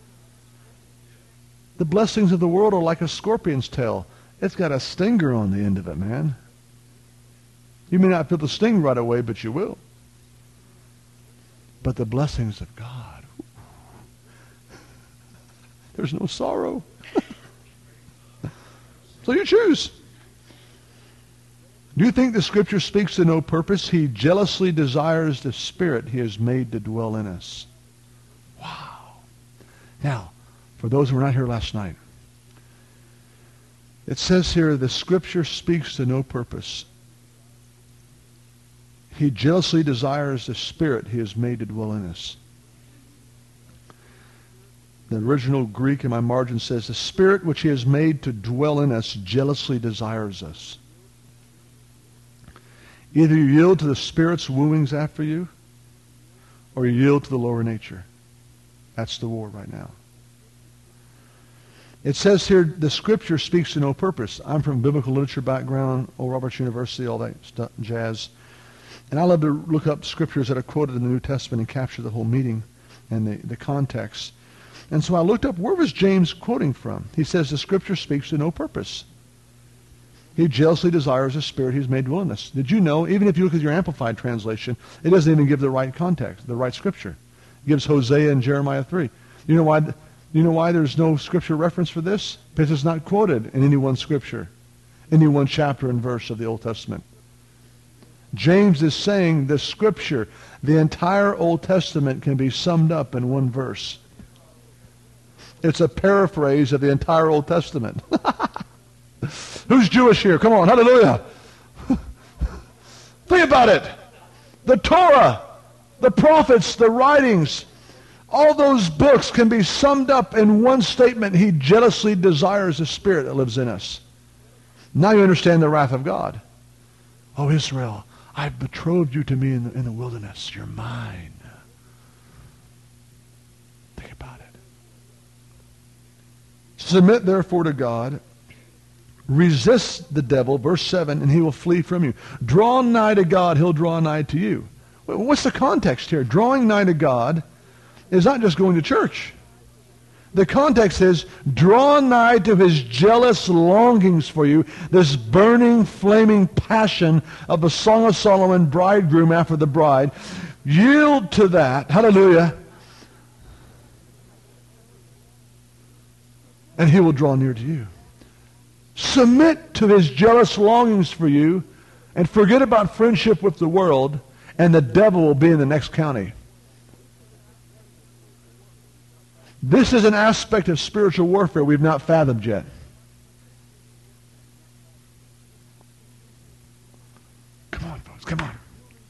The blessings of the world are like a scorpion's tail. It's got a stinger on the end of it, man. You may not feel the sting right away, but you will. But the blessings of God, there's no sorrow. So you choose. Do you think the Scripture speaks to no purpose? He jealously desires the Spirit he has made to dwell in us. Wow. Now, for those who were not here last night, it says here, the Scripture speaks to no purpose. He jealously desires the Spirit he has made to dwell in us. The original Greek in my margin says, the Spirit which he has made to dwell in us jealously desires us. Either you yield to the Spirit's wooings after you, or you yield to the lower nature. That's the war right now. It says here, the Scripture speaks to no purpose. I'm from biblical literature background, Oral Roberts University, all that stuff, jazz. And I love to look up scriptures that are quoted in the New Testament and capture the whole meaning and the, the context. And so I looked up, where was James quoting from? He says the Scripture speaks to no purpose. He jealously desires the Spirit he's made dwell in us. Did you know, even if you look at your Amplified translation, it doesn't even give the right context, the right Scripture. It gives Hosea and Jeremiah three. You know why, you know why there's no Scripture reference for this? Because it's not quoted in any one Scripture, any one chapter and verse of the Old Testament. James is saying the Scripture, the entire Old Testament, can be summed up in one verse. It's a paraphrase of the entire Old Testament. Who's Jewish here? Come on, hallelujah. Think about it. The Torah, the prophets, the writings, all those books can be summed up in one statement. He jealously desires the Spirit that lives in us. Now you understand the wrath of God. Oh, Israel, I've betrothed you to me in the, in the wilderness. You're mine. Think about it. Submit therefore to God. Resist the devil, verse seven, and he will flee from you. Draw nigh to God, he'll draw nigh to you. What's the context here? Drawing nigh to God is not just going to church. The context is, draw nigh to his jealous longings for you, this burning, flaming passion of the Song of Solomon, bridegroom after the bride. Yield to that, hallelujah, and he will draw near to you. Submit to his jealous longings for you, and forget about friendship with the world, and the devil will be in the next county. This is an aspect of spiritual warfare we've not fathomed yet. Come on, folks, come on.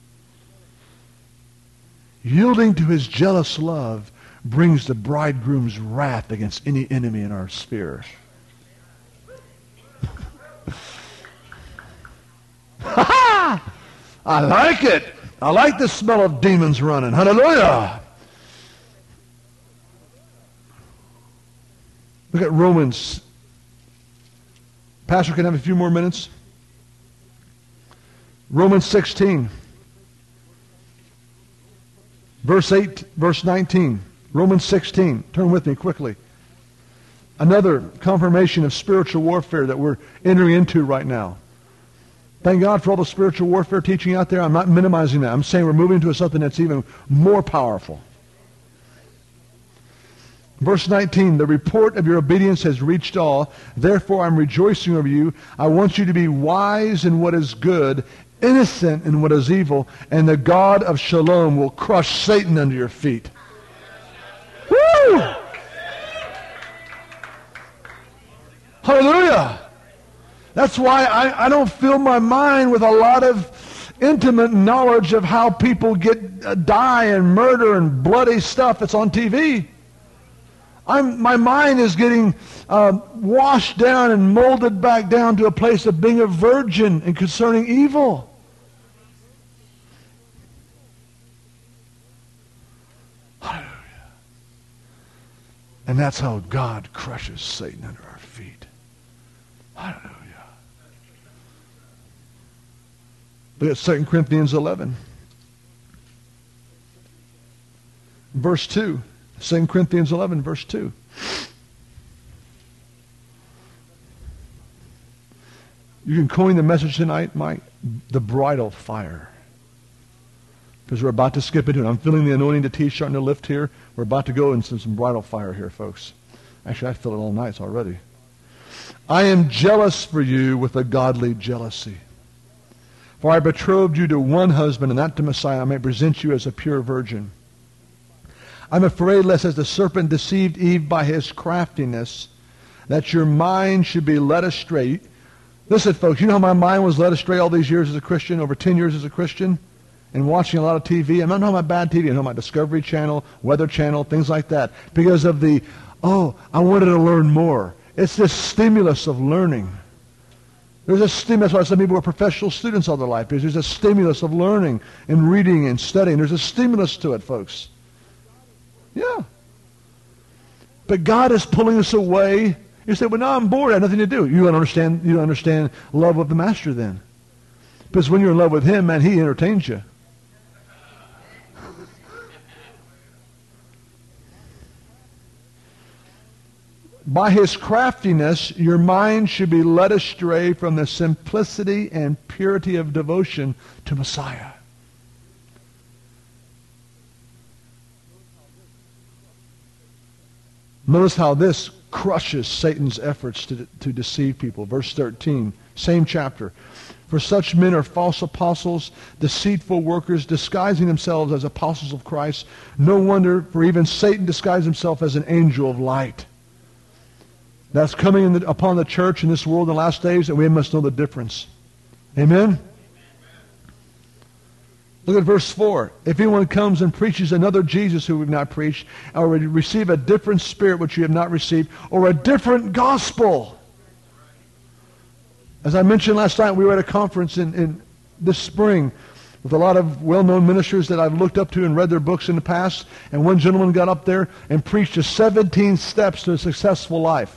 Yielding to his jealous love brings the bridegroom's wrath against any enemy in our sphere. Ha-ha! I like it. I like the smell of demons running. Hallelujah. Look at Romans. Pastor, can I have a few more minutes? Romans sixteen. Verse eight, verse nineteen. Romans sixteen. Turn with me quickly. Another confirmation of spiritual warfare that we're entering into right now. Thank God for all the spiritual warfare teaching out there. I'm not minimizing that. I'm saying we're moving to something that's even more powerful. Verse nineteen, the report of your obedience has reached all. Therefore, I'm rejoicing over you. I want you to be wise in what is good, innocent in what is evil, and the God of Shalom will crush Satan under your feet. Woo! Woo! Hallelujah. That's why I, I don't fill my mind with a lot of intimate knowledge of how people get uh, die and murder and bloody stuff that's on T V. I'm, my mind is getting uh, washed down and molded back down to a place of being a virgin and concerning evil. Hallelujah. And that's how God crushes Satan under our feet. Hallelujah. Look at Second Corinthians eleven. Verse two. Second Corinthians eleven, verse two. You can coin the message tonight, Mike, the bridal fire. Because we're about to skip into it. I'm feeling the anointing to teach starting to lift here. We're about to go into some bridal fire here, folks. Actually, I feel it all nights already. I am jealous for you with a godly jealousy. For I betrothed you to one husband, and that to Messiah, I may present you as a pure virgin. I'm afraid lest as the serpent deceived Eve by his craftiness, that your mind should be led astray. Listen, folks, you know how my mind was led astray all these years as a Christian, over ten years as a Christian, and watching a lot of T V. I'm not talking about bad T V. I'm talking about Discovery Channel, Weather Channel, things like that. Because of the, oh, I wanted to learn more. It's this stimulus of learning. There's a stimulus. That's why some people are professional students all their life, because there's a stimulus of learning and reading and studying. There's a stimulus to it, folks. Yeah. But God is pulling us away. You say, well, no, I'm bored. I have nothing to do. You don't understand, you don't understand love of the Master then. Because when you're in love with Him, man, He entertains you. By His craftiness, your mind should be led astray from the simplicity and purity of devotion to Messiah. Notice how this crushes Satan's efforts to, to deceive people. Verse thirteen, same chapter. For such men are false apostles, deceitful workers, disguising themselves as apostles of Christ. No wonder, for even Satan disguised himself as an angel of light. That's coming in the, upon the church in this world in the last days, and we must know the difference. Amen? Look at verse four. If anyone comes and preaches another Jesus who we've not preached, or receive a different spirit which you have not received, or a different gospel. As I mentioned last night, we were at a conference in, in this spring with a lot of well-known ministers that I've looked up to and read their books in the past, and one gentleman got up there and preached the seventeen steps to a successful life.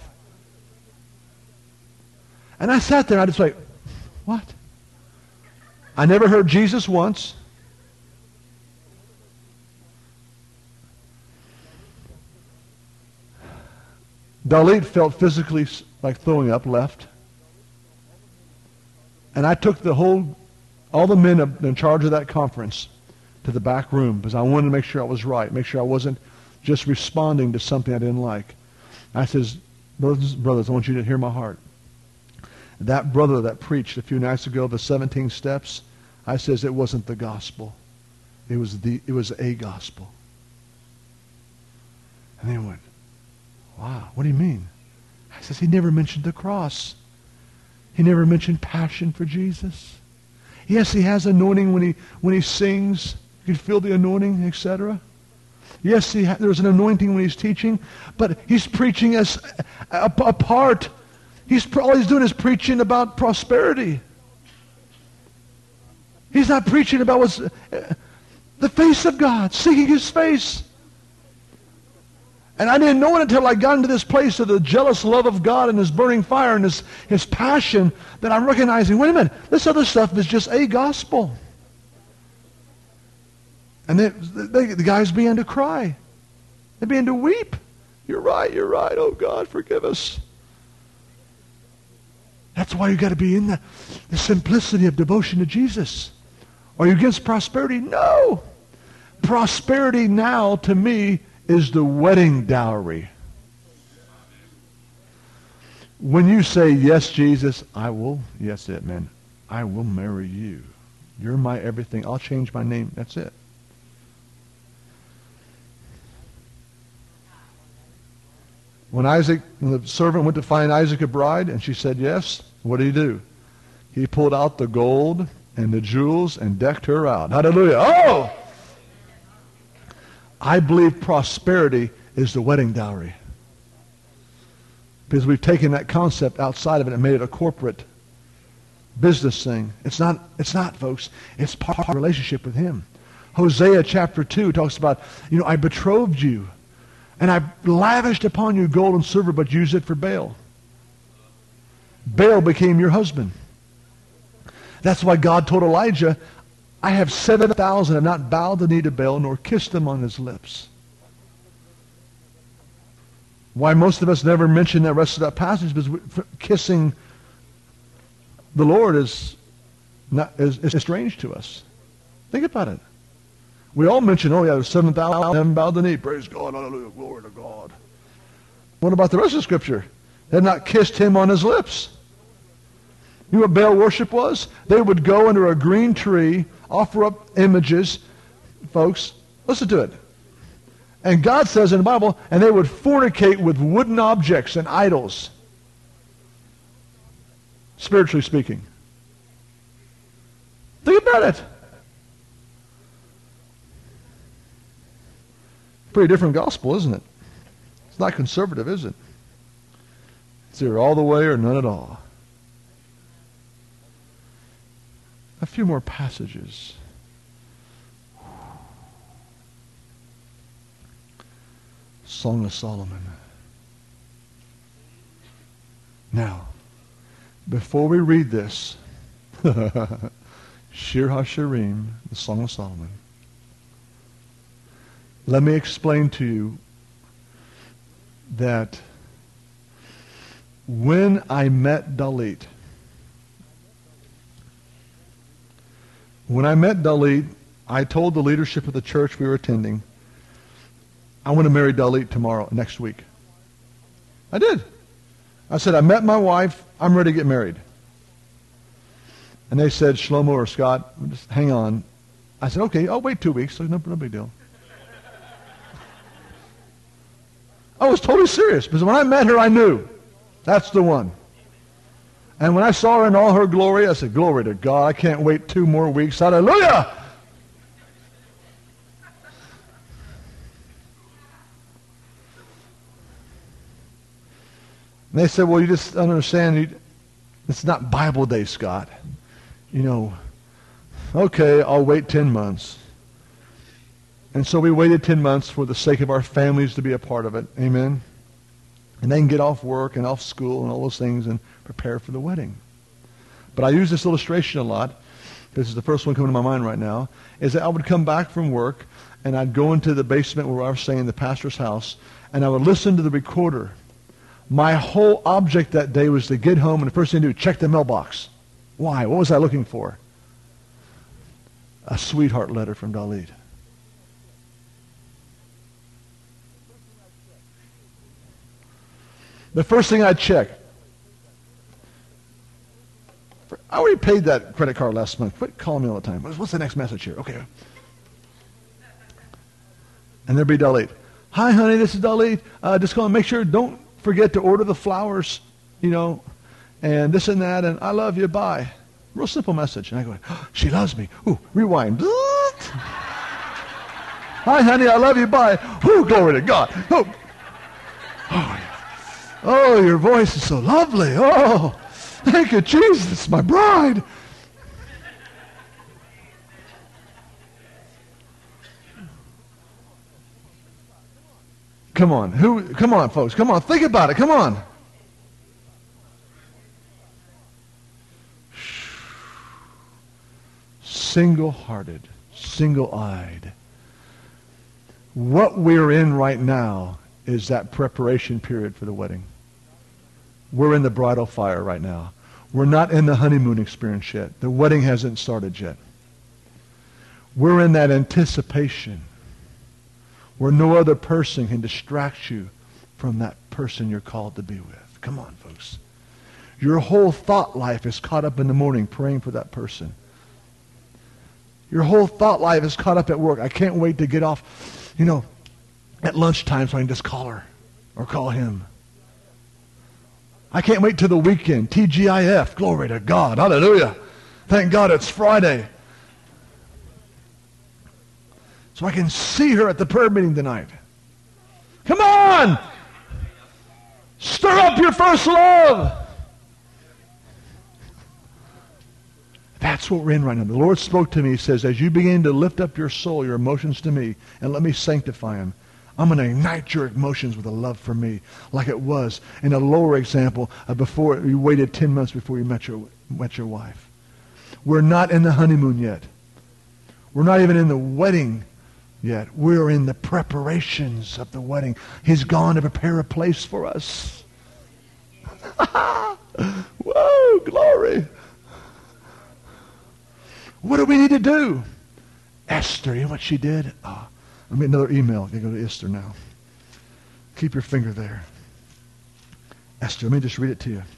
And I sat there and I just like, what? I never heard Jesus once. Dalit felt physically like throwing up, left. And I took the whole, all the men in charge of that conference to the back room because I wanted to make sure I was right, make sure I wasn't just responding to something I didn't like. I says, brothers, brothers, I want you to hear my heart. That brother that preached a few nights ago, the seventeen steps, I says it wasn't the gospel. It was the it was a gospel. And they went, wow, what do you mean? I says, he never mentioned the cross. He never mentioned passion for Jesus. Yes, he has anointing when he when he sings. You can feel the anointing, et cetera. Yes, he ha- there's an anointing when he's teaching, but he's preaching as a, a part. He's all he's doing is preaching about prosperity. He's not preaching about what's uh, the face of God, seeking His face. And I didn't know it until I got into this place of the jealous love of God and His burning fire and His, His passion that I'm recognizing, wait a minute, this other stuff is just a gospel. And they, they, the guys began to cry. They began to weep. You're right, you're right. Oh, God, forgive us. That's why you've got to be in the, the simplicity of devotion to Jesus. Are you against prosperity? No. Prosperity now, to me, is the wedding dowry. When you say, yes, Jesus, I will, yes, it, man, I will marry you. You're my everything. I'll change my name. That's it. When Isaac, when the servant went to find Isaac a bride, and she said yes, what did he do? He pulled out the gold and the jewels and decked her out. Hallelujah. Oh! I believe prosperity is the wedding dowry. Because we've taken that concept outside of it and made it a corporate business thing. It's not, it's not, folks. It's part of our relationship with him. Hosea chapter two talks about, you know, I betrothed you, and I lavished upon you gold and silver, but used it for Baal. Baal became your husband. That's why God told Elijah, I have seven thousand have not bowed the knee to Baal, nor kissed him on his lips. Why most of us never mention the rest of that passage, because we, kissing the Lord is, not, is, is strange to us. Think about it. We all mention, oh yeah, there's seven thousand haven't bowed the knee. Praise God, hallelujah, glory to God. What about the rest of the Scripture? They had not kissed him on his lips. You know what Baal worship was? They would go under a green tree, offer up images. Folks, listen to it. And God says in the Bible, and they would fornicate with wooden objects and idols. Spiritually speaking. Think about it. Pretty different gospel, isn't it? It's not conservative, is it? It's either all the way or none at all. A few more passages. Song of Solomon. Now, before we read this, Shir HaShirim, the Song of Solomon, let me explain to you that when I met Dalit, when I met Dalit, I told the leadership of the church we were attending, I want to marry Dalit tomorrow, next week. I did. I said, I met my wife, I'm ready to get married. And they said, Shlomo or Scott, just hang on. I said, okay, I'll wait two weeks. No, no big deal. I was totally serious, because when I met her, I knew that's the one. And when I saw her in all her glory, I said, glory to God, I can't wait two more weeks. Hallelujah! And they said, well, you just don't understand. You, it's not Bible day, Scott. You know, okay, I'll wait ten months. And so we waited ten months for the sake of our families to be a part of it. Amen. And then get off work and off school and all those things and prepare for the wedding. But I use this illustration a lot. This is the first one coming to my mind right now. Is that I would come back from work and I'd go into the basement where I was staying in the pastor's house, and I would listen to the recorder. My whole object that day was to get home, and the first thing to do, check the mailbox. Why? What was I looking for? A sweetheart letter from Dalit. The first thing I'd check. I already paid that credit card last month. Quit calling me all the time. What's the next message here? Okay. And there'd be Dalit. Hi, honey, this is Dalit. Uh, just calling. Make sure, don't forget to order the flowers, you know, and this and that, and I love you, bye. Real simple message. And I go, oh, she loves me. Ooh, rewind. Hi, honey, I love you, bye. Ooh, glory to God. Oh, oh, oh, your voice is so lovely. Oh, thank you, Jesus, my bride. Come on, who? Come on, folks. Come on, think about it. Come on. Single-hearted, single-eyed. What we're in right now is that preparation period for the wedding. We're in the bridal fire right now. We're not in the honeymoon experience yet. The wedding hasn't started yet. We're in that anticipation where no other person can distract you from that person you're called to be with. Come on, folks. Your whole thought life is caught up in the morning praying for that person. Your whole thought life is caught up at work. I can't wait to get off, you know, at lunchtime so I can just call her or call him. I can't wait till the weekend. T G I F. Glory to God. Hallelujah. Thank God it's Friday. So I can see her at the prayer meeting tonight. Come on! Stir up your first love. That's what we're in right now. The Lord spoke to me. He says, as you begin to lift up your soul, your emotions to me, and let me sanctify them, I'm going to ignite your emotions with a love for me, like it was in a lower example of before you waited ten months before you met your, met your wife. We're not in the honeymoon yet. We're not even in the wedding yet. We're in the preparations of the wedding. He's gone to prepare a place for us. Whoa, glory. What do we need to do? Esther, you know what she did? Oh, let me another email. You go to Esther now. Keep your finger there. Esther, let me just read it to you.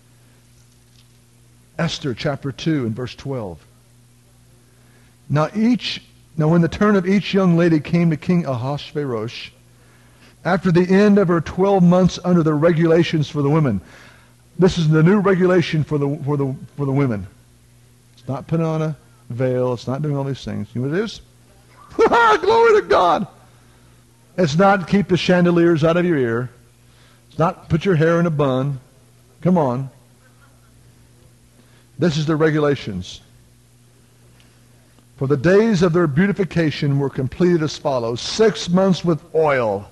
Esther chapter two and verse twelve. Now each now when the turn of each young lady came to King Ahasuerus, after the end of her twelve months under the regulations for the women. This is the new regulation for the for the for the women. It's not putting on a veil, it's not doing all these things. You know what it is? Glory to God. It's not keep the chandeliers out of your ear. It's not put your hair in a bun. Come on. This is the regulations. For the days of their beautification were completed as follows. Six months with oil.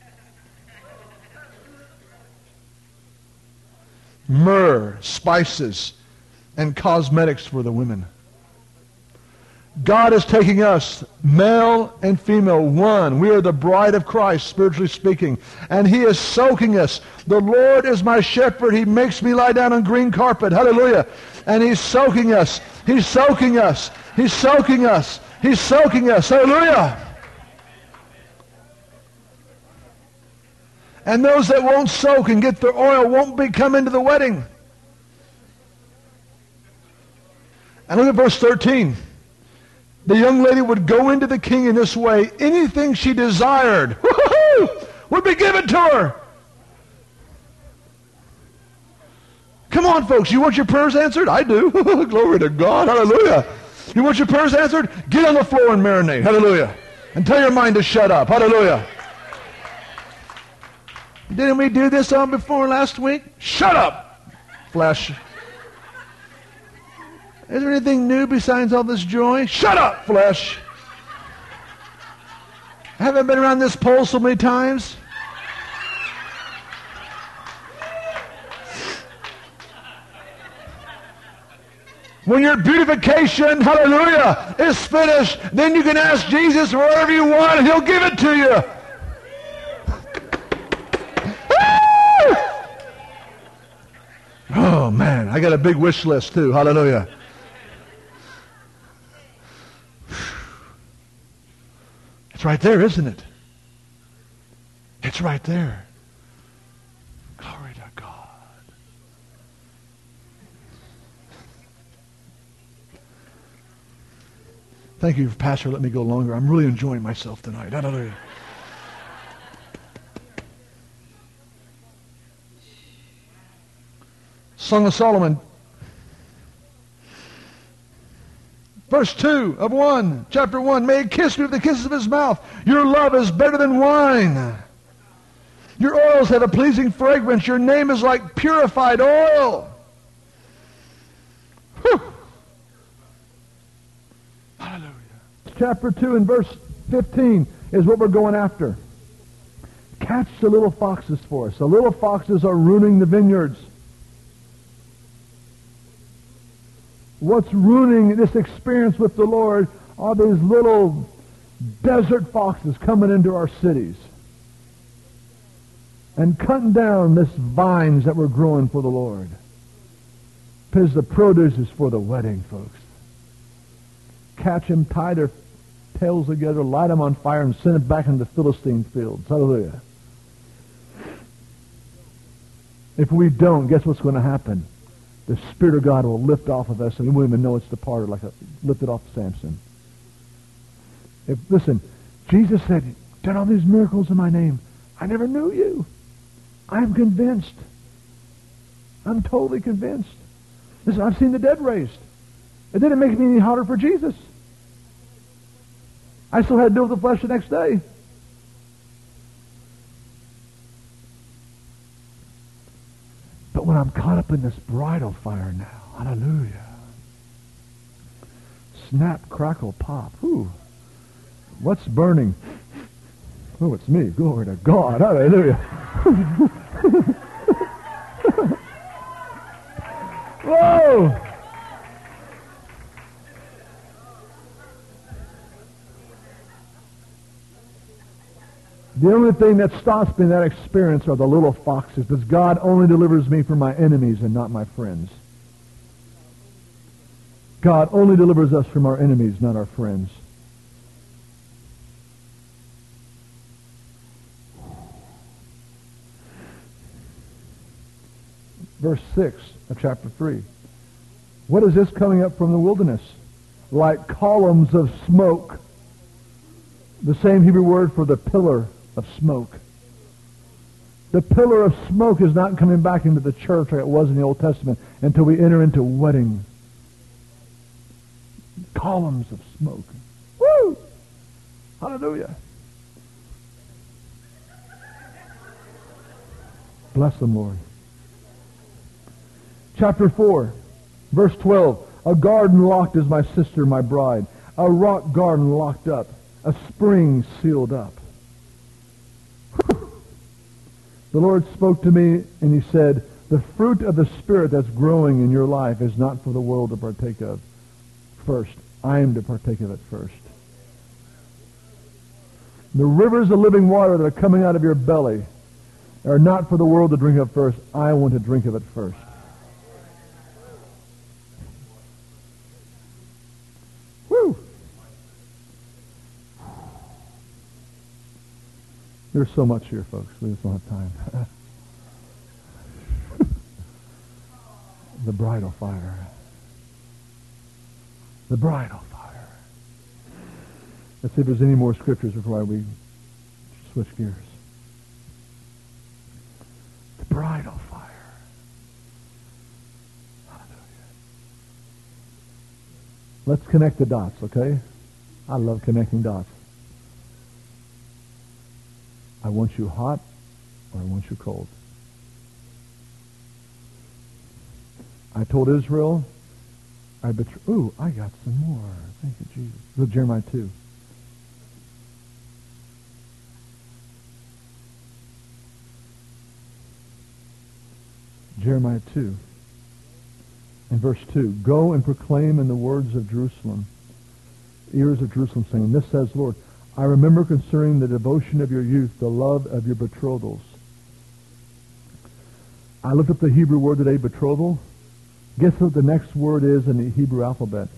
Myrrh, spices, and cosmetics for the women. God is taking us, male and female, one. We are the bride of Christ, spiritually speaking. And He is soaking us. The Lord is my shepherd. He makes me lie down on green carpet. Hallelujah. And He's soaking us. He's soaking us. He's soaking us. He's soaking us. Hallelujah. And those that won't soak and get their oil won't be come into the wedding. And look at verse thirteen. The young lady would go into the king in this way. Anything she desired would be given to her. Come on, folks. You want your prayers answered? I do. Glory to God. Hallelujah. You want your prayers answered? Get on the floor and marinate. Hallelujah. And tell your mind to shut up. Hallelujah. Didn't we do this on before last week? Shut up, flesh. Is there anything new besides all this joy? Shut up, flesh. I haven't been around this pole so many times. When your beautification, hallelujah, is finished, then you can ask Jesus for whatever you want and He'll give it to you. Oh, man, I got a big wish list too. Hallelujah. It's right there, isn't it? It's right there. Glory to God. Thank you, Pastor. Let me go longer. I'm really enjoying myself tonight. Hallelujah. Song of Solomon. Verse two of one, chapter one. May He kiss me with the kisses of His mouth. Your love is better than wine. Your oils have a pleasing fragrance. Your name is like purified oil. Whew. Hallelujah. Chapter two and verse fifteen is what we're going after. Catch the little foxes for us. The little foxes are ruining the vineyards. What's ruining this experience with the Lord are these little desert foxes coming into our cities and cutting down this vines that we're growing for the Lord. Because the produce is for the wedding, folks. Catch them, tie their tails together, light them on fire, and send them back into the Philistine fields. Hallelujah. If we don't, guess what's going to happen? The Spirit of God will lift off of us, and we won't even know it's departed, like a, lifted off Samson. If, listen, Jesus said, done all these miracles in my name. I never knew you. I am convinced. I'm totally convinced. Listen, I've seen the dead raised. It didn't make me any hotter for Jesus. I still had to deal with the flesh the next day. But when I'm caught up in this bridal fire now, hallelujah. Snap, crackle, pop. Ooh. What's burning? Oh, it's me. Glory to God. Hallelujah. Whoa! The only thing that stops me in that experience are the little foxes, because God only delivers me from my enemies and not my friends. God only delivers us from our enemies, not our friends. Verse six of chapter three. What is this coming up from the wilderness? Like columns of smoke. The same Hebrew word for the pillar of smoke. The pillar of smoke is not coming back into the church like it was in the Old Testament until we enter into wedding. Columns of smoke. Woo! Hallelujah. Bless them, Lord. Chapter four, verse twelve. A garden locked is my sister, my bride. A rock garden locked up. A spring sealed up. Whew. The Lord spoke to me and He said, the fruit of the Spirit that's growing in your life is not for the world to partake of first. I am to partake of it first. The rivers of living water that are coming out of your belly are not for the world to drink of first. I want to drink of it first. Woo! There's so much here, folks. We just don't have time. The bridal fire. The bridal fire. Let's see if there's any more scriptures before we switch gears. The bridal fire. Hallelujah. Let's connect the dots, okay? I love connecting dots. I want you hot or I want you cold. I told Israel, I betray. Ooh, I got some more. Thank you, Jesus. Look, Jeremiah two. Jeremiah two. In verse two. Go and proclaim in the words of Jerusalem, ears of Jerusalem, saying, this says the Lord, I remember concerning the devotion of your youth, the love of your betrothals. I looked up the Hebrew word today, betrothal. Guess what the next word is in the Hebrew alphabet?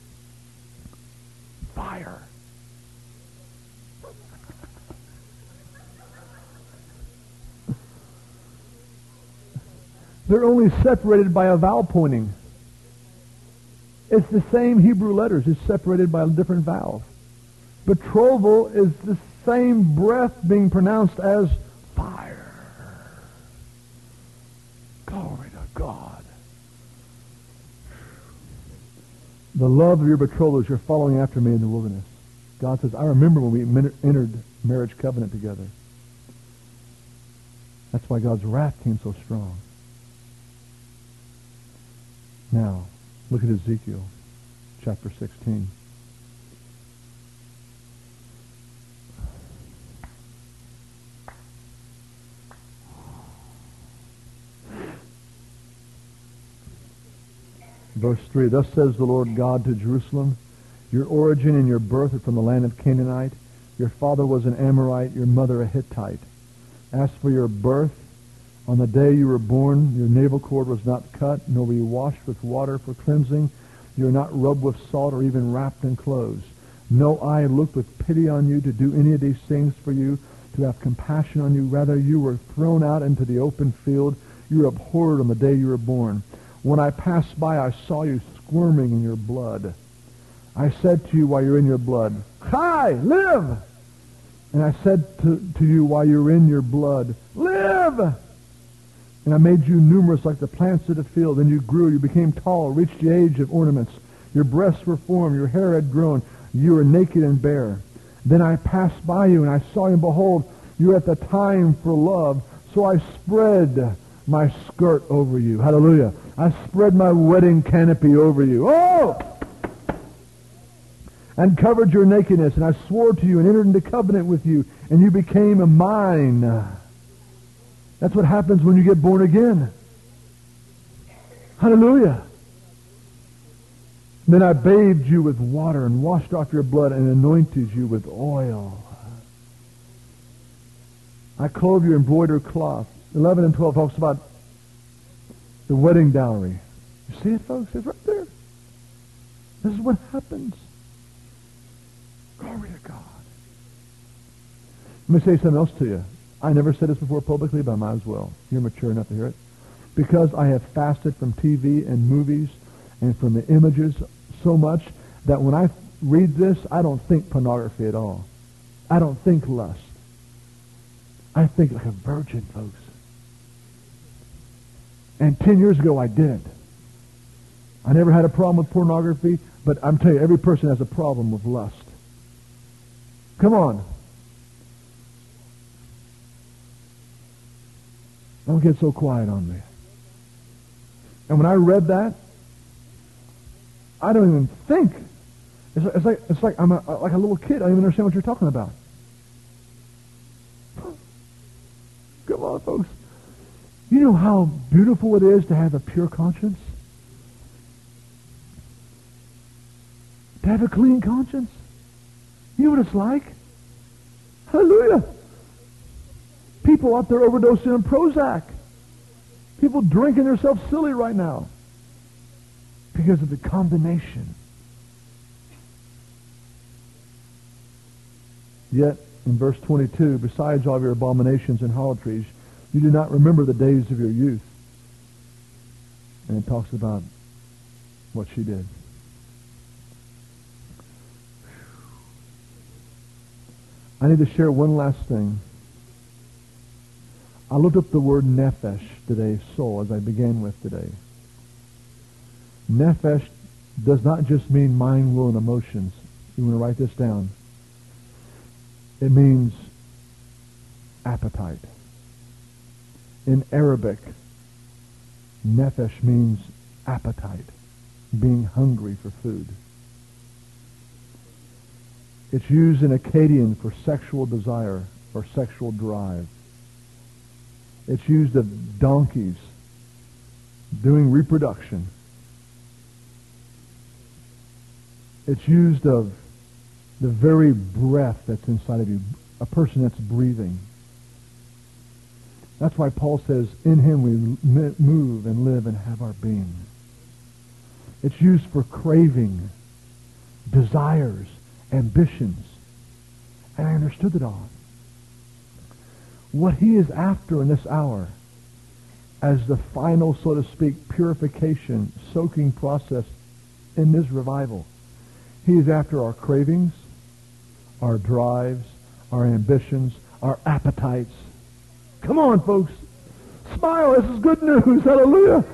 Fire. They're only separated by a vowel pointing. It's the same Hebrew letters. It's separated by different vowels. Betrothal is the same breath being pronounced as fire. Glory to God. The love of your betrothals, you're following after me in the wilderness. God says, I remember when we entered marriage covenant together. That's why God's wrath came so strong. Now, look at Ezekiel chapter sixteen. Verse three, thus says the Lord God to Jerusalem, your origin and your birth are from the land of Canaanite. Your father was an Amorite, your mother a Hittite. As for your birth, on the day you were born, your navel cord was not cut, nor were you washed with water for cleansing. You are not rubbed with salt or even wrapped in clothes. No eye looked with pity on you to do any of these things for you, to have compassion on you. Rather, you were thrown out into the open field. You were abhorred on the day you were born. When I passed by, I saw you squirming in your blood. I said to you while you're in your blood, Chai, live! And I said to, to you while you're in your blood, live! And I made you numerous like the plants of the field. And you grew, you became tall, reached the age of ornaments. Your breasts were formed, your hair had grown. You were naked and bare. Then I passed by you, and I saw you, and behold, you were at the time for love. So I spread my skirt over you. Hallelujah. I spread my wedding canopy over you. Oh! And covered your nakedness, and I swore to you and entered into covenant with you, and you became mine. That's what happens when you get born again. Hallelujah. Then I bathed you with water and washed off your blood and anointed you with oil. I clothe you in embroidered cloth. eleven and twelve talks about the wedding dowry. You see it, folks? It's right there. This is what happens. Glory to God. Let me say something else to you. I never said this before publicly, but I might as well. You're mature enough to hear it. Because I have fasted from T V and movies and from the images so much that when I read this, I don't think pornography at all. I don't think lust. I think like a virgin, folks. And ten years ago, I didn't. I never had a problem with pornography, but I'm telling you, every person has a problem with lust. Come on. Don't get so quiet on me. And when I read that, I don't even think. It's, it's like it's like I'm a, like a little kid. I don't even understand what you're talking about. Come on, folks. You know how beautiful it is to have a pure conscience? To have a clean conscience? You know what it's like? Hallelujah. People out there overdosing on Prozac. People drinking themselves silly right now because of the condemnation. Yet, in verse twenty-two, besides all your abominations and harlotries, you do not remember the days of your youth. And it talks about what she did. I need to share one last thing. I looked up the word nephesh today, soul, as I began with today. Nephesh does not just mean mind, will, and emotions. You want to write this down. It means appetite. In Arabic, nephesh means appetite, being hungry for food. It's used in Akkadian for sexual desire or sexual drive. It's used of donkeys doing reproduction. It's used of the very breath that's inside of you, a person that's breathing. That's why Paul says, in him we move and live and have our being. It's used for craving, desires, ambitions. And I understood it all. What he is after in this hour, as the final, so to speak, purification, soaking process in this revival, he is after our cravings, our drives, our ambitions, our appetites. Come on, folks. Smile. This is good news. Hallelujah.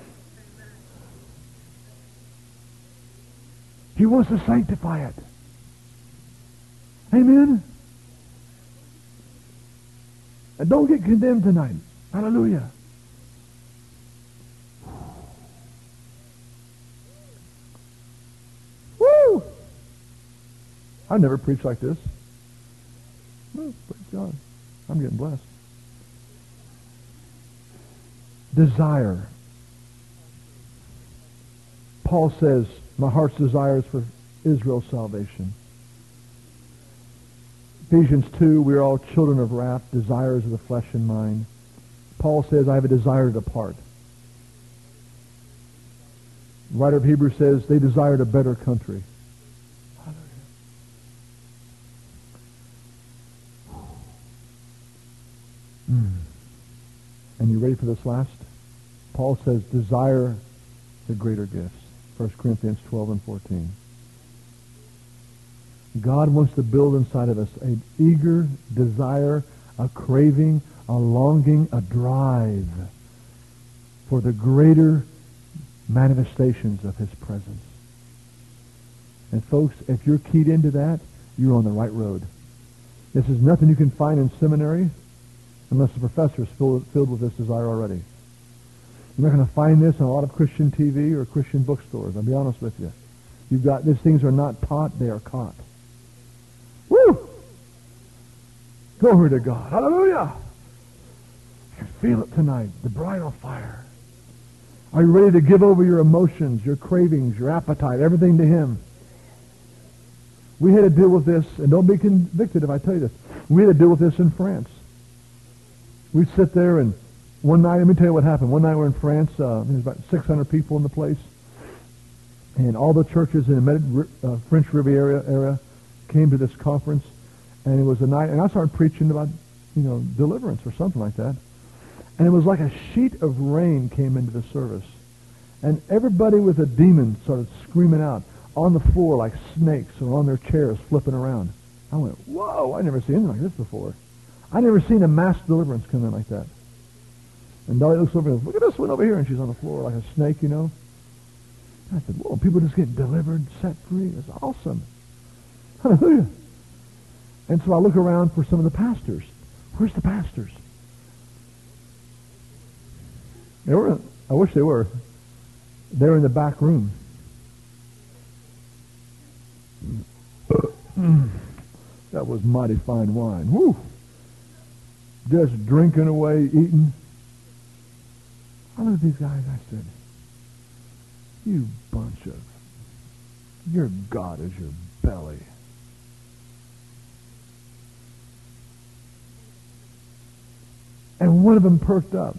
He wants to sanctify it. Amen. And don't get condemned tonight. Hallelujah. Woo! I've never preached like this. Oh, praise God. I'm getting blessed. Desire. Paul says, my heart's desire is for Israel's salvation. Ephesians two, we are all children of wrath, desires of the flesh and mind. Paul says, I have a desire to depart. The writer of Hebrews says, they desired a better country. Mm. And you ready for this last? Paul says, desire the greater gifts. First Corinthians twelve and fourteen. God wants to build inside of us an eager desire, a craving, a longing, a drive for the greater manifestations of his presence. And folks, if you're keyed into that, you're on the right road. This is nothing you can find in seminary unless the professor is filled, filled with this desire already. You're not going to find this on a lot of Christian T V or Christian bookstores. I'll be honest with you. You've got, these things are not taught, they are caught. Woo! Glory to God. Hallelujah! You can feel it tonight, the bridal fire. Are you ready to give over your emotions, your cravings, your appetite, everything to him? We had to deal with this, and don't be convicted if I tell you this. We had to deal with this in France. We'd sit there, and one night, let me tell you what happened. One night we're in France. Uh, there's about six hundred people in the place. And all the churches in the Medi- uh, French Riviera area came to this conference. And it was a night, and I started preaching about, you know, deliverance or something like that. And it was like a sheet of rain came into the service. And everybody with a demon started screaming out on the floor like snakes or on their chairs flipping around. I went, whoa, I've never seen anything like this before. I've never seen a mass deliverance come in like that. And Dolly looks over and goes, look at this one over here. And she's on the floor like a snake, you know. And I said, whoa, people just getting delivered, set free. It's awesome. Hallelujah. And so I look around for some of the pastors. Where's the pastors? They were, I wish they were. They were in the back room. That was mighty fine wine. Woo! Just drinking away, eating. I looked at these guys, I said, you bunch of, your God is your belly. And one of them perked up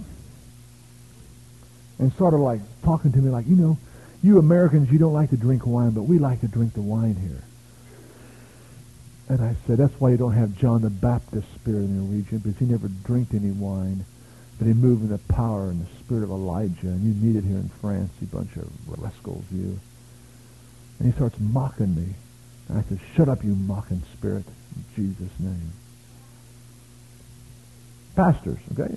and started like talking to me like, you know, you Americans, you don't like to drink wine, but we like to drink the wine here. And I said, that's why you don't have John the Baptist spirit in your region, because he never drank any wine, but he moved in the power and the spirit of Elijah, and you need it here in France, you bunch of rascals, you. And he starts mocking me. And I said, shut up, you mocking spirit, in Jesus' name. Pastors, okay?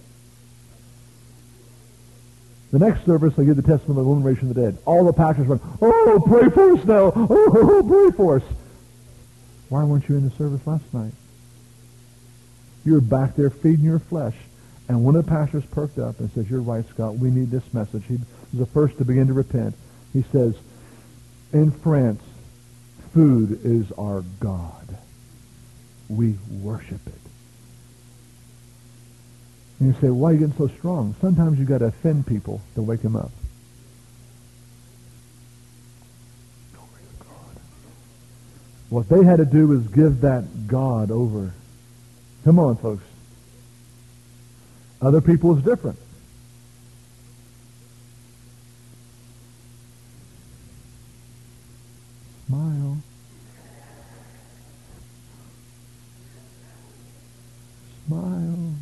The next service, I give the testimony of the woman raised from the dead. All the pastors went, oh, pray for us now. Oh, pray for us. Why weren't you in the service last night? You were back there feeding your flesh. And one of the pastors perked up and says, you're right, Scott, we need this message. He was the first to begin to repent. He says, in France, food is our God. We worship it. And you say, why are you getting so strong? Sometimes you've got to offend people to wake them up. Glory to God. What they had to do was give that God over. Come on, folks. Other people is different. Smile. Smile.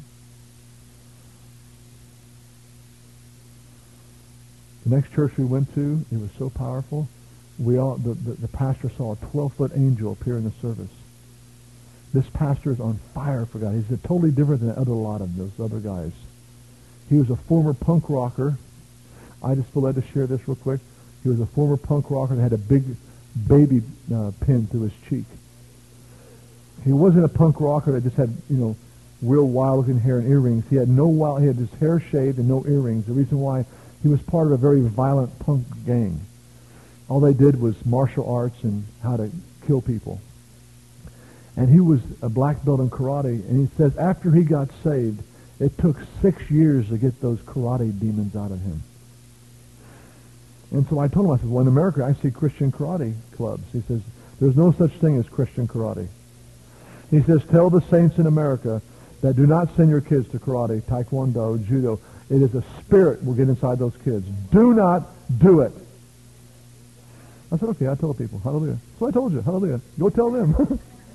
The next church we went to, it was so powerful. We all the, the, the pastor saw a twelve-foot angel appear in the service. This pastor is on fire for God. He's totally different than the other lot of those other guys. He was a former punk rocker. I just feel led to share this real quick. He was a former punk rocker that had a big baby uh, pin through his cheek. He wasn't a punk rocker that just had, you know, real wild-looking hair and earrings. He had no wild. He had his hair shaved and no earrings. The reason why, he was part of a very violent punk gang. All they did was martial arts and how to kill people. And he was a black belt in karate, and he says after he got saved, it took six years to get those karate demons out of him. And so I told him, I said, well, in America, I see Christian karate clubs. He says, there's no such thing as Christian karate. He says, tell the saints in America that do not send your kids to karate, taekwondo, judo. It is a spirit will get inside those kids. Do not do it. I said, okay, I tell people. Hallelujah. So I told you. Hallelujah. Go tell them.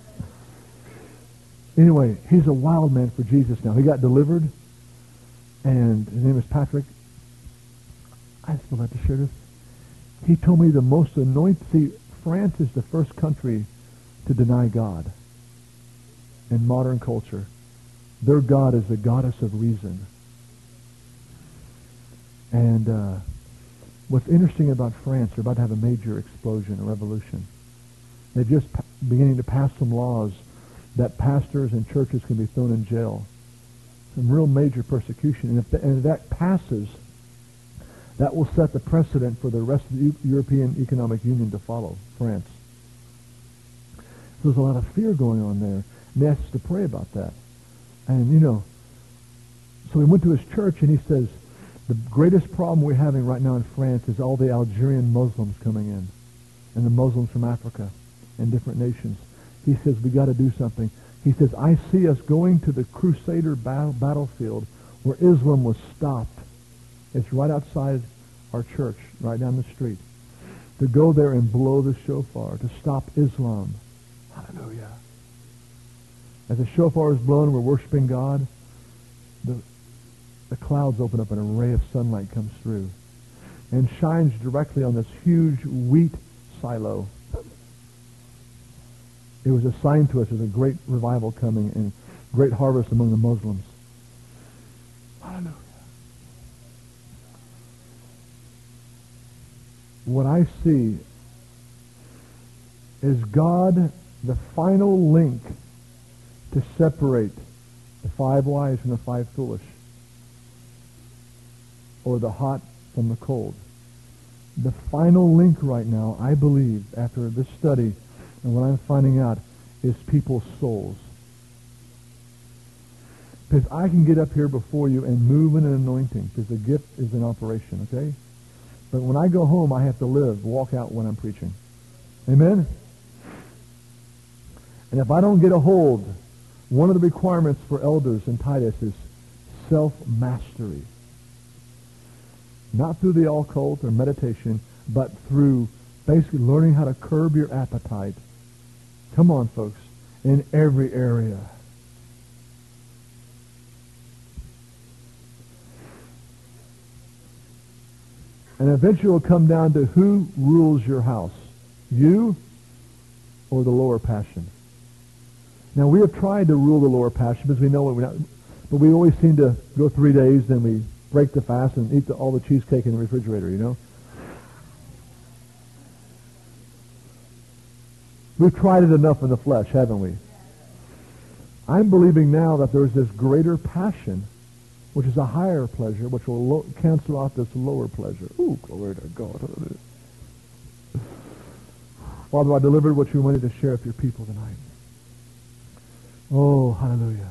Anyway, he's a wild man for Jesus now. He got delivered, and his name is Patrick. I just would like to share this. He told me the most anointed... See, France is the first country to deny God in modern culture. Their God is the goddess of reason. And uh, what's interesting about France, they're about to have a major explosion, a revolution. They're just pa- beginning to pass some laws that pastors and churches can be thrown in jail. Some real major persecution. And if, the, and if that passes, that will set the precedent for the rest of the U- European Economic Union to follow, France. So there's a lot of fear going on there. And they asked us to pray about that. And, you know, so we went to his church, and he says, the greatest problem we're having right now in France is all the Algerian Muslims coming in, and the Muslims from Africa and different nations. He says, we got to do something. He says, I see us going to the Crusader battle, battlefield where Islam was stopped. It's right outside our church, right down the street. To go there and blow the shofar, to stop Islam. Hallelujah. As the shofar is blown, we're worshiping God. The, the clouds open up and a ray of sunlight comes through and shines directly on this huge wheat silo. It was a sign to us there's a great revival coming and great harvest among the Muslims. Hallelujah. What I see is God, the final link to separate the five wise from the five foolish, or the hot from the cold. The final link right now, I believe, after this study and what I'm finding out, is people's souls. Because I can get up here before you and move in an anointing, because the gift is in operation, okay? But when I go home, I have to live, walk out when I'm preaching. Amen? And if I don't get a hold, one of the requirements for elders in Titus is self-mastery. Not through the occult or meditation, but through basically learning how to curb your appetite. Come on, folks, in every area. And eventually it will come down to who rules your house, you or the lower passion. Now, we have tried to rule the lower passion because we know what we're not, but we always seem to go three days, then we break the fast and eat the, all the cheesecake in the refrigerator, you know? We've tried it enough in the flesh, haven't we? I'm believing now that there's this greater passion, which is a higher pleasure, which will lo- cancel out this lower pleasure. Ooh, glory to God. Father, I delivered what you wanted to share with your people tonight. Oh, hallelujah.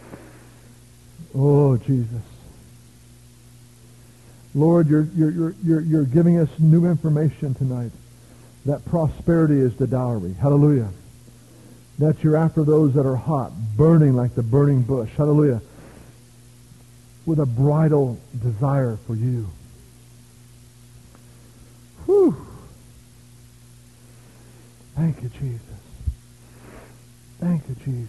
Oh, Jesus. Lord, you're, you're, you're, you're, you're giving us new information tonight. That prosperity is the dowry. Hallelujah. That you're after those that are hot, burning like the burning bush. Hallelujah. With a bridal desire for you. Whew. Thank you, Jesus. Thank you, Jesus.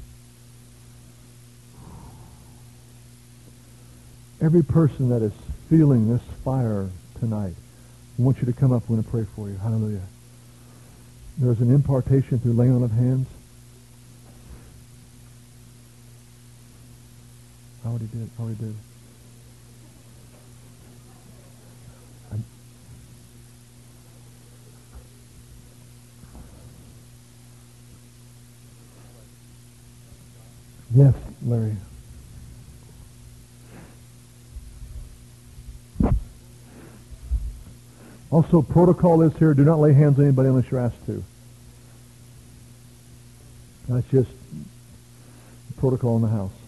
Every person that is feeling this fire tonight, I want you to come up. I'm going to pray for you. Hallelujah. There's an impartation through laying on of hands. I already did. I already did. I'm yes, Larry. Also, protocol is here, do not lay hands on anybody unless you're asked to. That's just protocol in the house.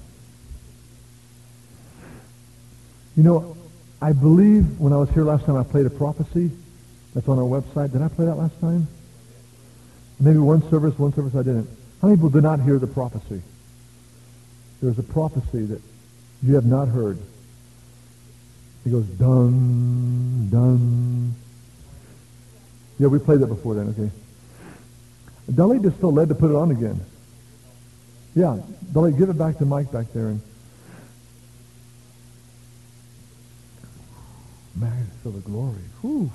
You know, I believe when I was here last time I played a prophecy that's on our website. Did I play that last time? Maybe one service, one service I didn't. How many people did not hear the prophecy? There was a prophecy that you have not heard. It goes, dun, dun. Yeah, we played that before then, okay. Dolly just felt led to put it on again. Yeah, Dolly, give it back to Mike back there. And man, I feel the glory. Whew.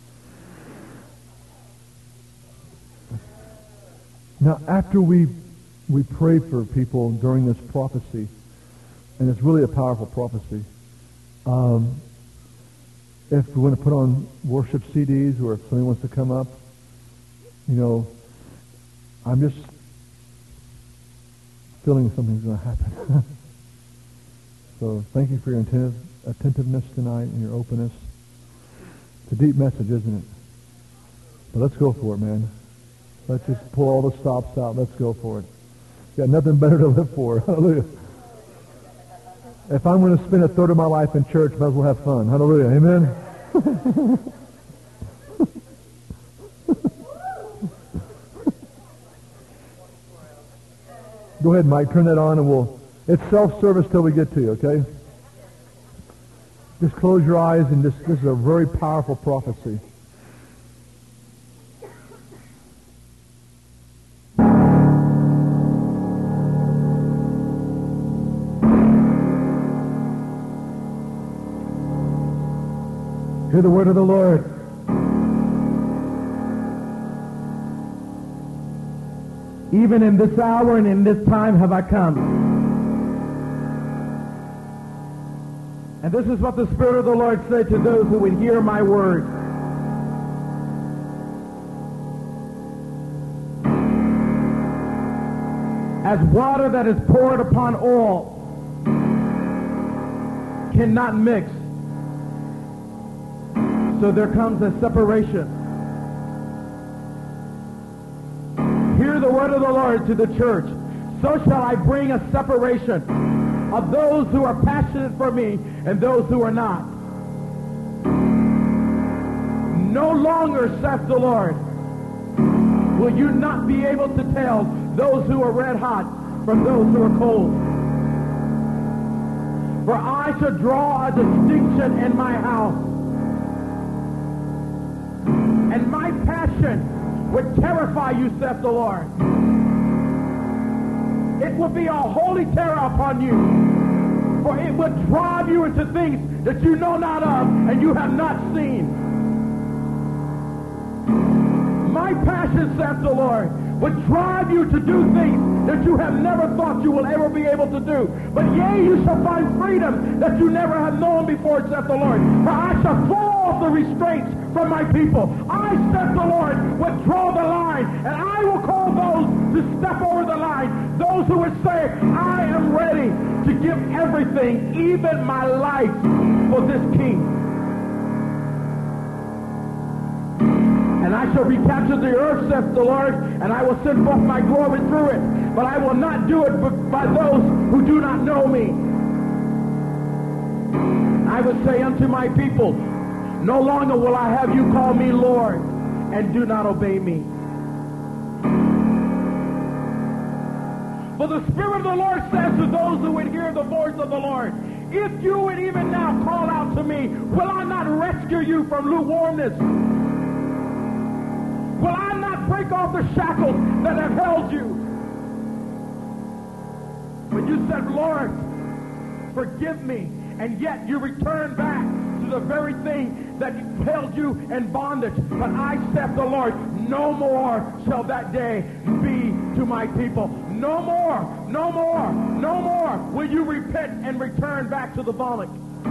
Now, after we we pray for people during this prophecy, and it's really a powerful prophecy, um, if we want to put on worship C Ds or if somebody wants to come up, you know, I'm just feeling something's going to happen. So thank you for your attentive, attentiveness tonight and your openness. It's a deep message, isn't it? But let's go for it, man. Let's just pull all the stops out. Let's go for it. Got nothing better to live for. Hallelujah. If I'm going to spend a third of my life in church, might as well have fun. Hallelujah. Amen? Go ahead, Mike. Turn that on and we'll... It's self-service till we get to you, okay? Just close your eyes and just... This is a very powerful prophecy. Hear the word of the Lord. Even in this hour and in this time have I come. And this is what the Spirit of the Lord said to those who would hear my word. As water that is poured upon oil cannot mix, so there comes a separation. Hear the word of the Lord to the church. So shall I bring a separation of those who are passionate for me and those who are not. No longer, saith the Lord, will you not be able to tell those who are red hot from those who are cold. For I shall draw a distinction in my house. And my passion would terrify you, saith the Lord. It will be a holy terror upon you, for it would drive you into things that you know not of and you have not seen. My passion, saith the Lord, would drive you to do things that you have never thought you will ever be able to do. But yea, you shall find freedom that you never have known before, saith the Lord. For I shall throw off the restraints from my people. I, saith the Lord, would draw the line, and I will call those to step over the line. Those who would say, I am ready to give everything, even my life, for this king. And I shall recapture the earth, saith the Lord, and I will send forth my glory through it. But I will not do it by those who do not know me. I will say unto my people, no longer will I have you call me Lord, and do not obey me. For the Spirit of the Lord says to those who would hear the voice of the Lord, if you would even now call out to me, will I not rescue you from lukewarmness? Will I not break off the shackles that have held you? When you said, Lord, forgive me, and yet you return back to the very thing that held you in bondage. But I said, the Lord, no more shall that day be to my people. No more, no more, no more will you repent and return back to the vomit.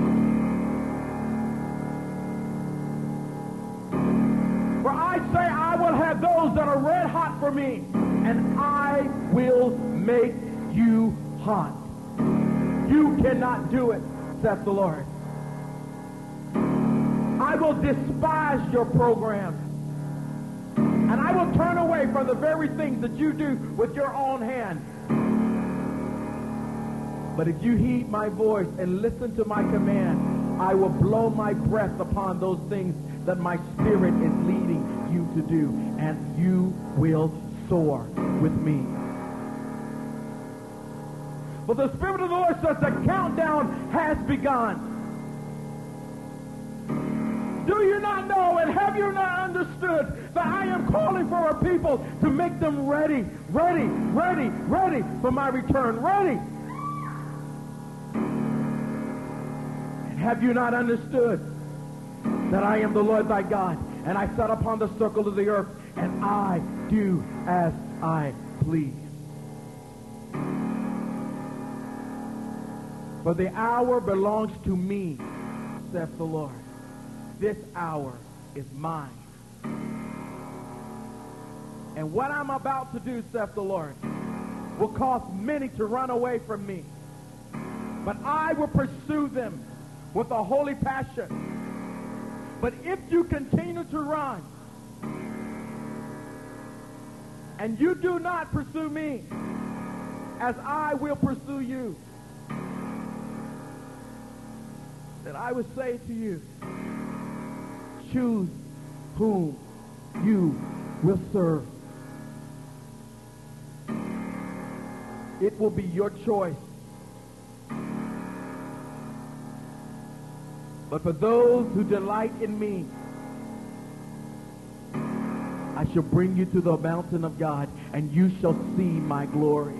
For I say, I will have those that are red hot for me, and I will make you hot. You cannot do it, saith the Lord. I will despise your programs, and I will turn away from the very things that you do with your own hand. But if you heed my voice and listen to my command, I will blow my breath upon those things that my Spirit is leading you to do, and you will soar with me. For the Spirit of the Lord says the countdown has begun. Do you not know, and have you not understood that I am calling for a people to make them ready, ready, ready, ready for my return, ready? And have you not understood that I am the Lord thy God, and I sat upon the circle of the earth, and I do as I please? For the hour belongs to me, saith the Lord. this hour is mine. And what I'm about to do, saith the Lord, will cause many to run away from me. But I will pursue them with a holy passion. But if you continue to run, and you do not pursue me, as I will pursue you, then I would say to you, choose whom you will serve. It will be your choice. But for those who delight in me, I shall bring you to the mountain of God, and you shall see my glory.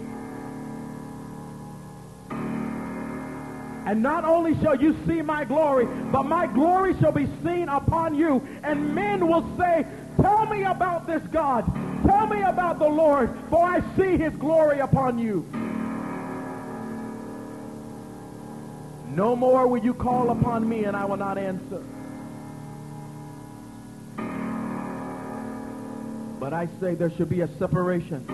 And not only shall you see my glory, but my glory shall be seen upon you, and men will say, tell me about this God. Tell me about the Lord, for I see his glory upon you. No more will you call upon me, and I will not answer. But I say there should be a separation.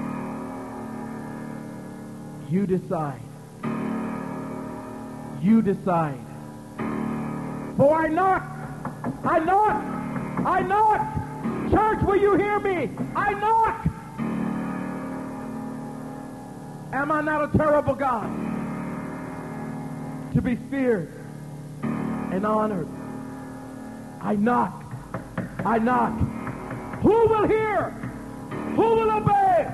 You decide. You decide. For I knock. I knock. I knock. Church, will you hear me? I knock. Am I not a terrible God to be feared and honored? I knock. I knock. Who will hear? Who will obey?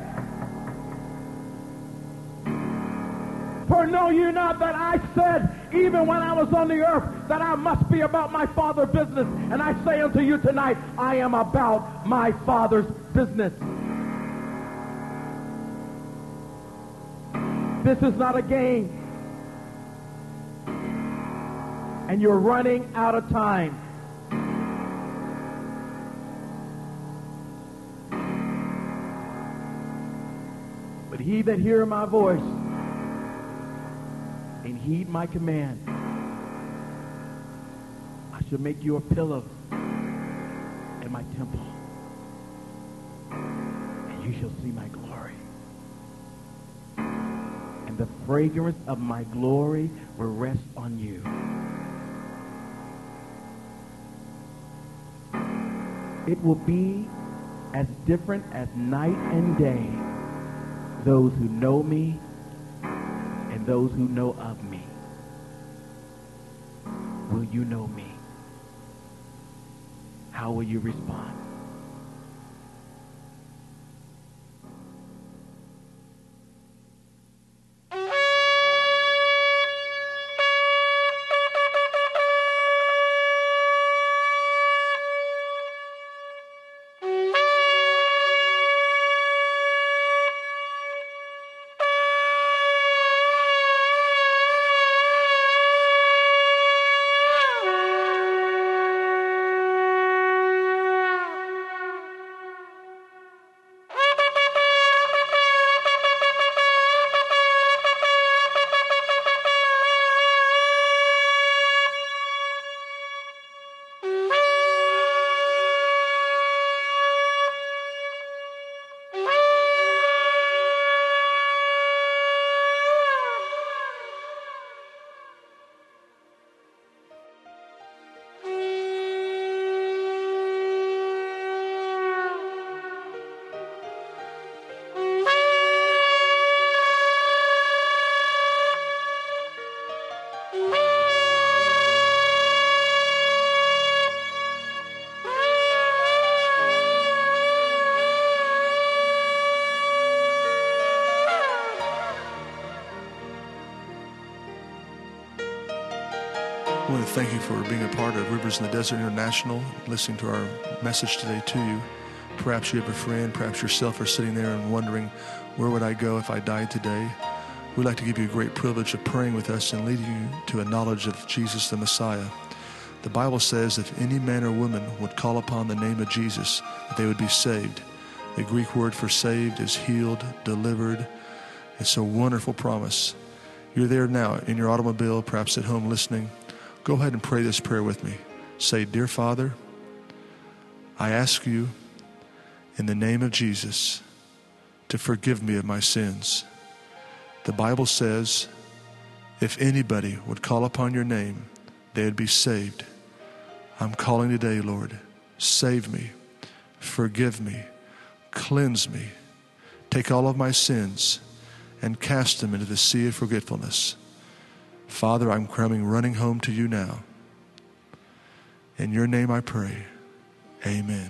For know you not that I said, even when I was on the earth, that I must be about my Father's business. And I say unto you tonight, I am about my Father's business. This is not a game. And you're running out of time. But he that hear my voice and heed my command, I shall make you a pillar in my temple, and you shall see my glory. And the fragrance of my glory will rest on you. It will be as different as night and day. Those who know me and those who know of me. Will you know me? How will you respond? I want to thank you for being a part of Rivers in the Desert International, listening to our message today to you. Perhaps you have a friend, perhaps yourself are sitting there and wondering, where would I go if I died today? We'd like to give you a great privilege of praying with us and leading you to a knowledge of Jesus the Messiah. The Bible says if any man or woman would call upon the name of Jesus, that they would be saved. The Greek word for saved is healed, delivered. It's a wonderful promise. You're there now in your automobile, perhaps at home listening. Go ahead and pray this prayer with me. Say, Dear Father, I ask you in the name of Jesus to forgive me of my sins. The Bible says, if anybody would call upon your name, they would be saved. I'm calling today, Lord. Save me. Forgive me. Cleanse me. Take all of my sins and cast them into the sea of forgetfulness. Father, I'm coming running home to you now. In your name I pray. Amen.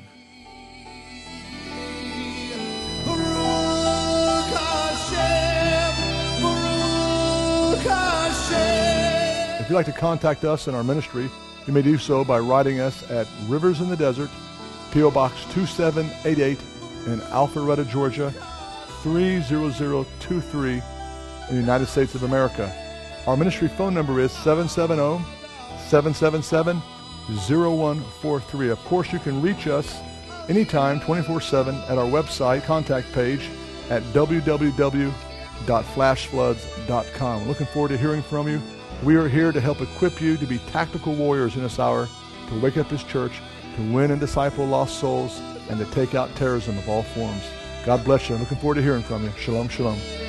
If you'd like to contact us in our ministry, you may do so by writing us at Rivers in the Desert, P O Box two seven eight eight in Alpharetta, Georgia, three zero zero two three in the United States of America. Our ministry phone number is seven seven zero, seven seven seven, zero one four three. Of course, you can reach us anytime, twenty-four seven, at our website contact page at w w w dot flash floods dot com. Looking forward to hearing from you. We are here to help equip you to be tactical warriors in this hour, to wake up His church, to win and disciple lost souls, and to take out terrorism of all forms. God bless you. I'm looking forward to hearing from you. Shalom, shalom.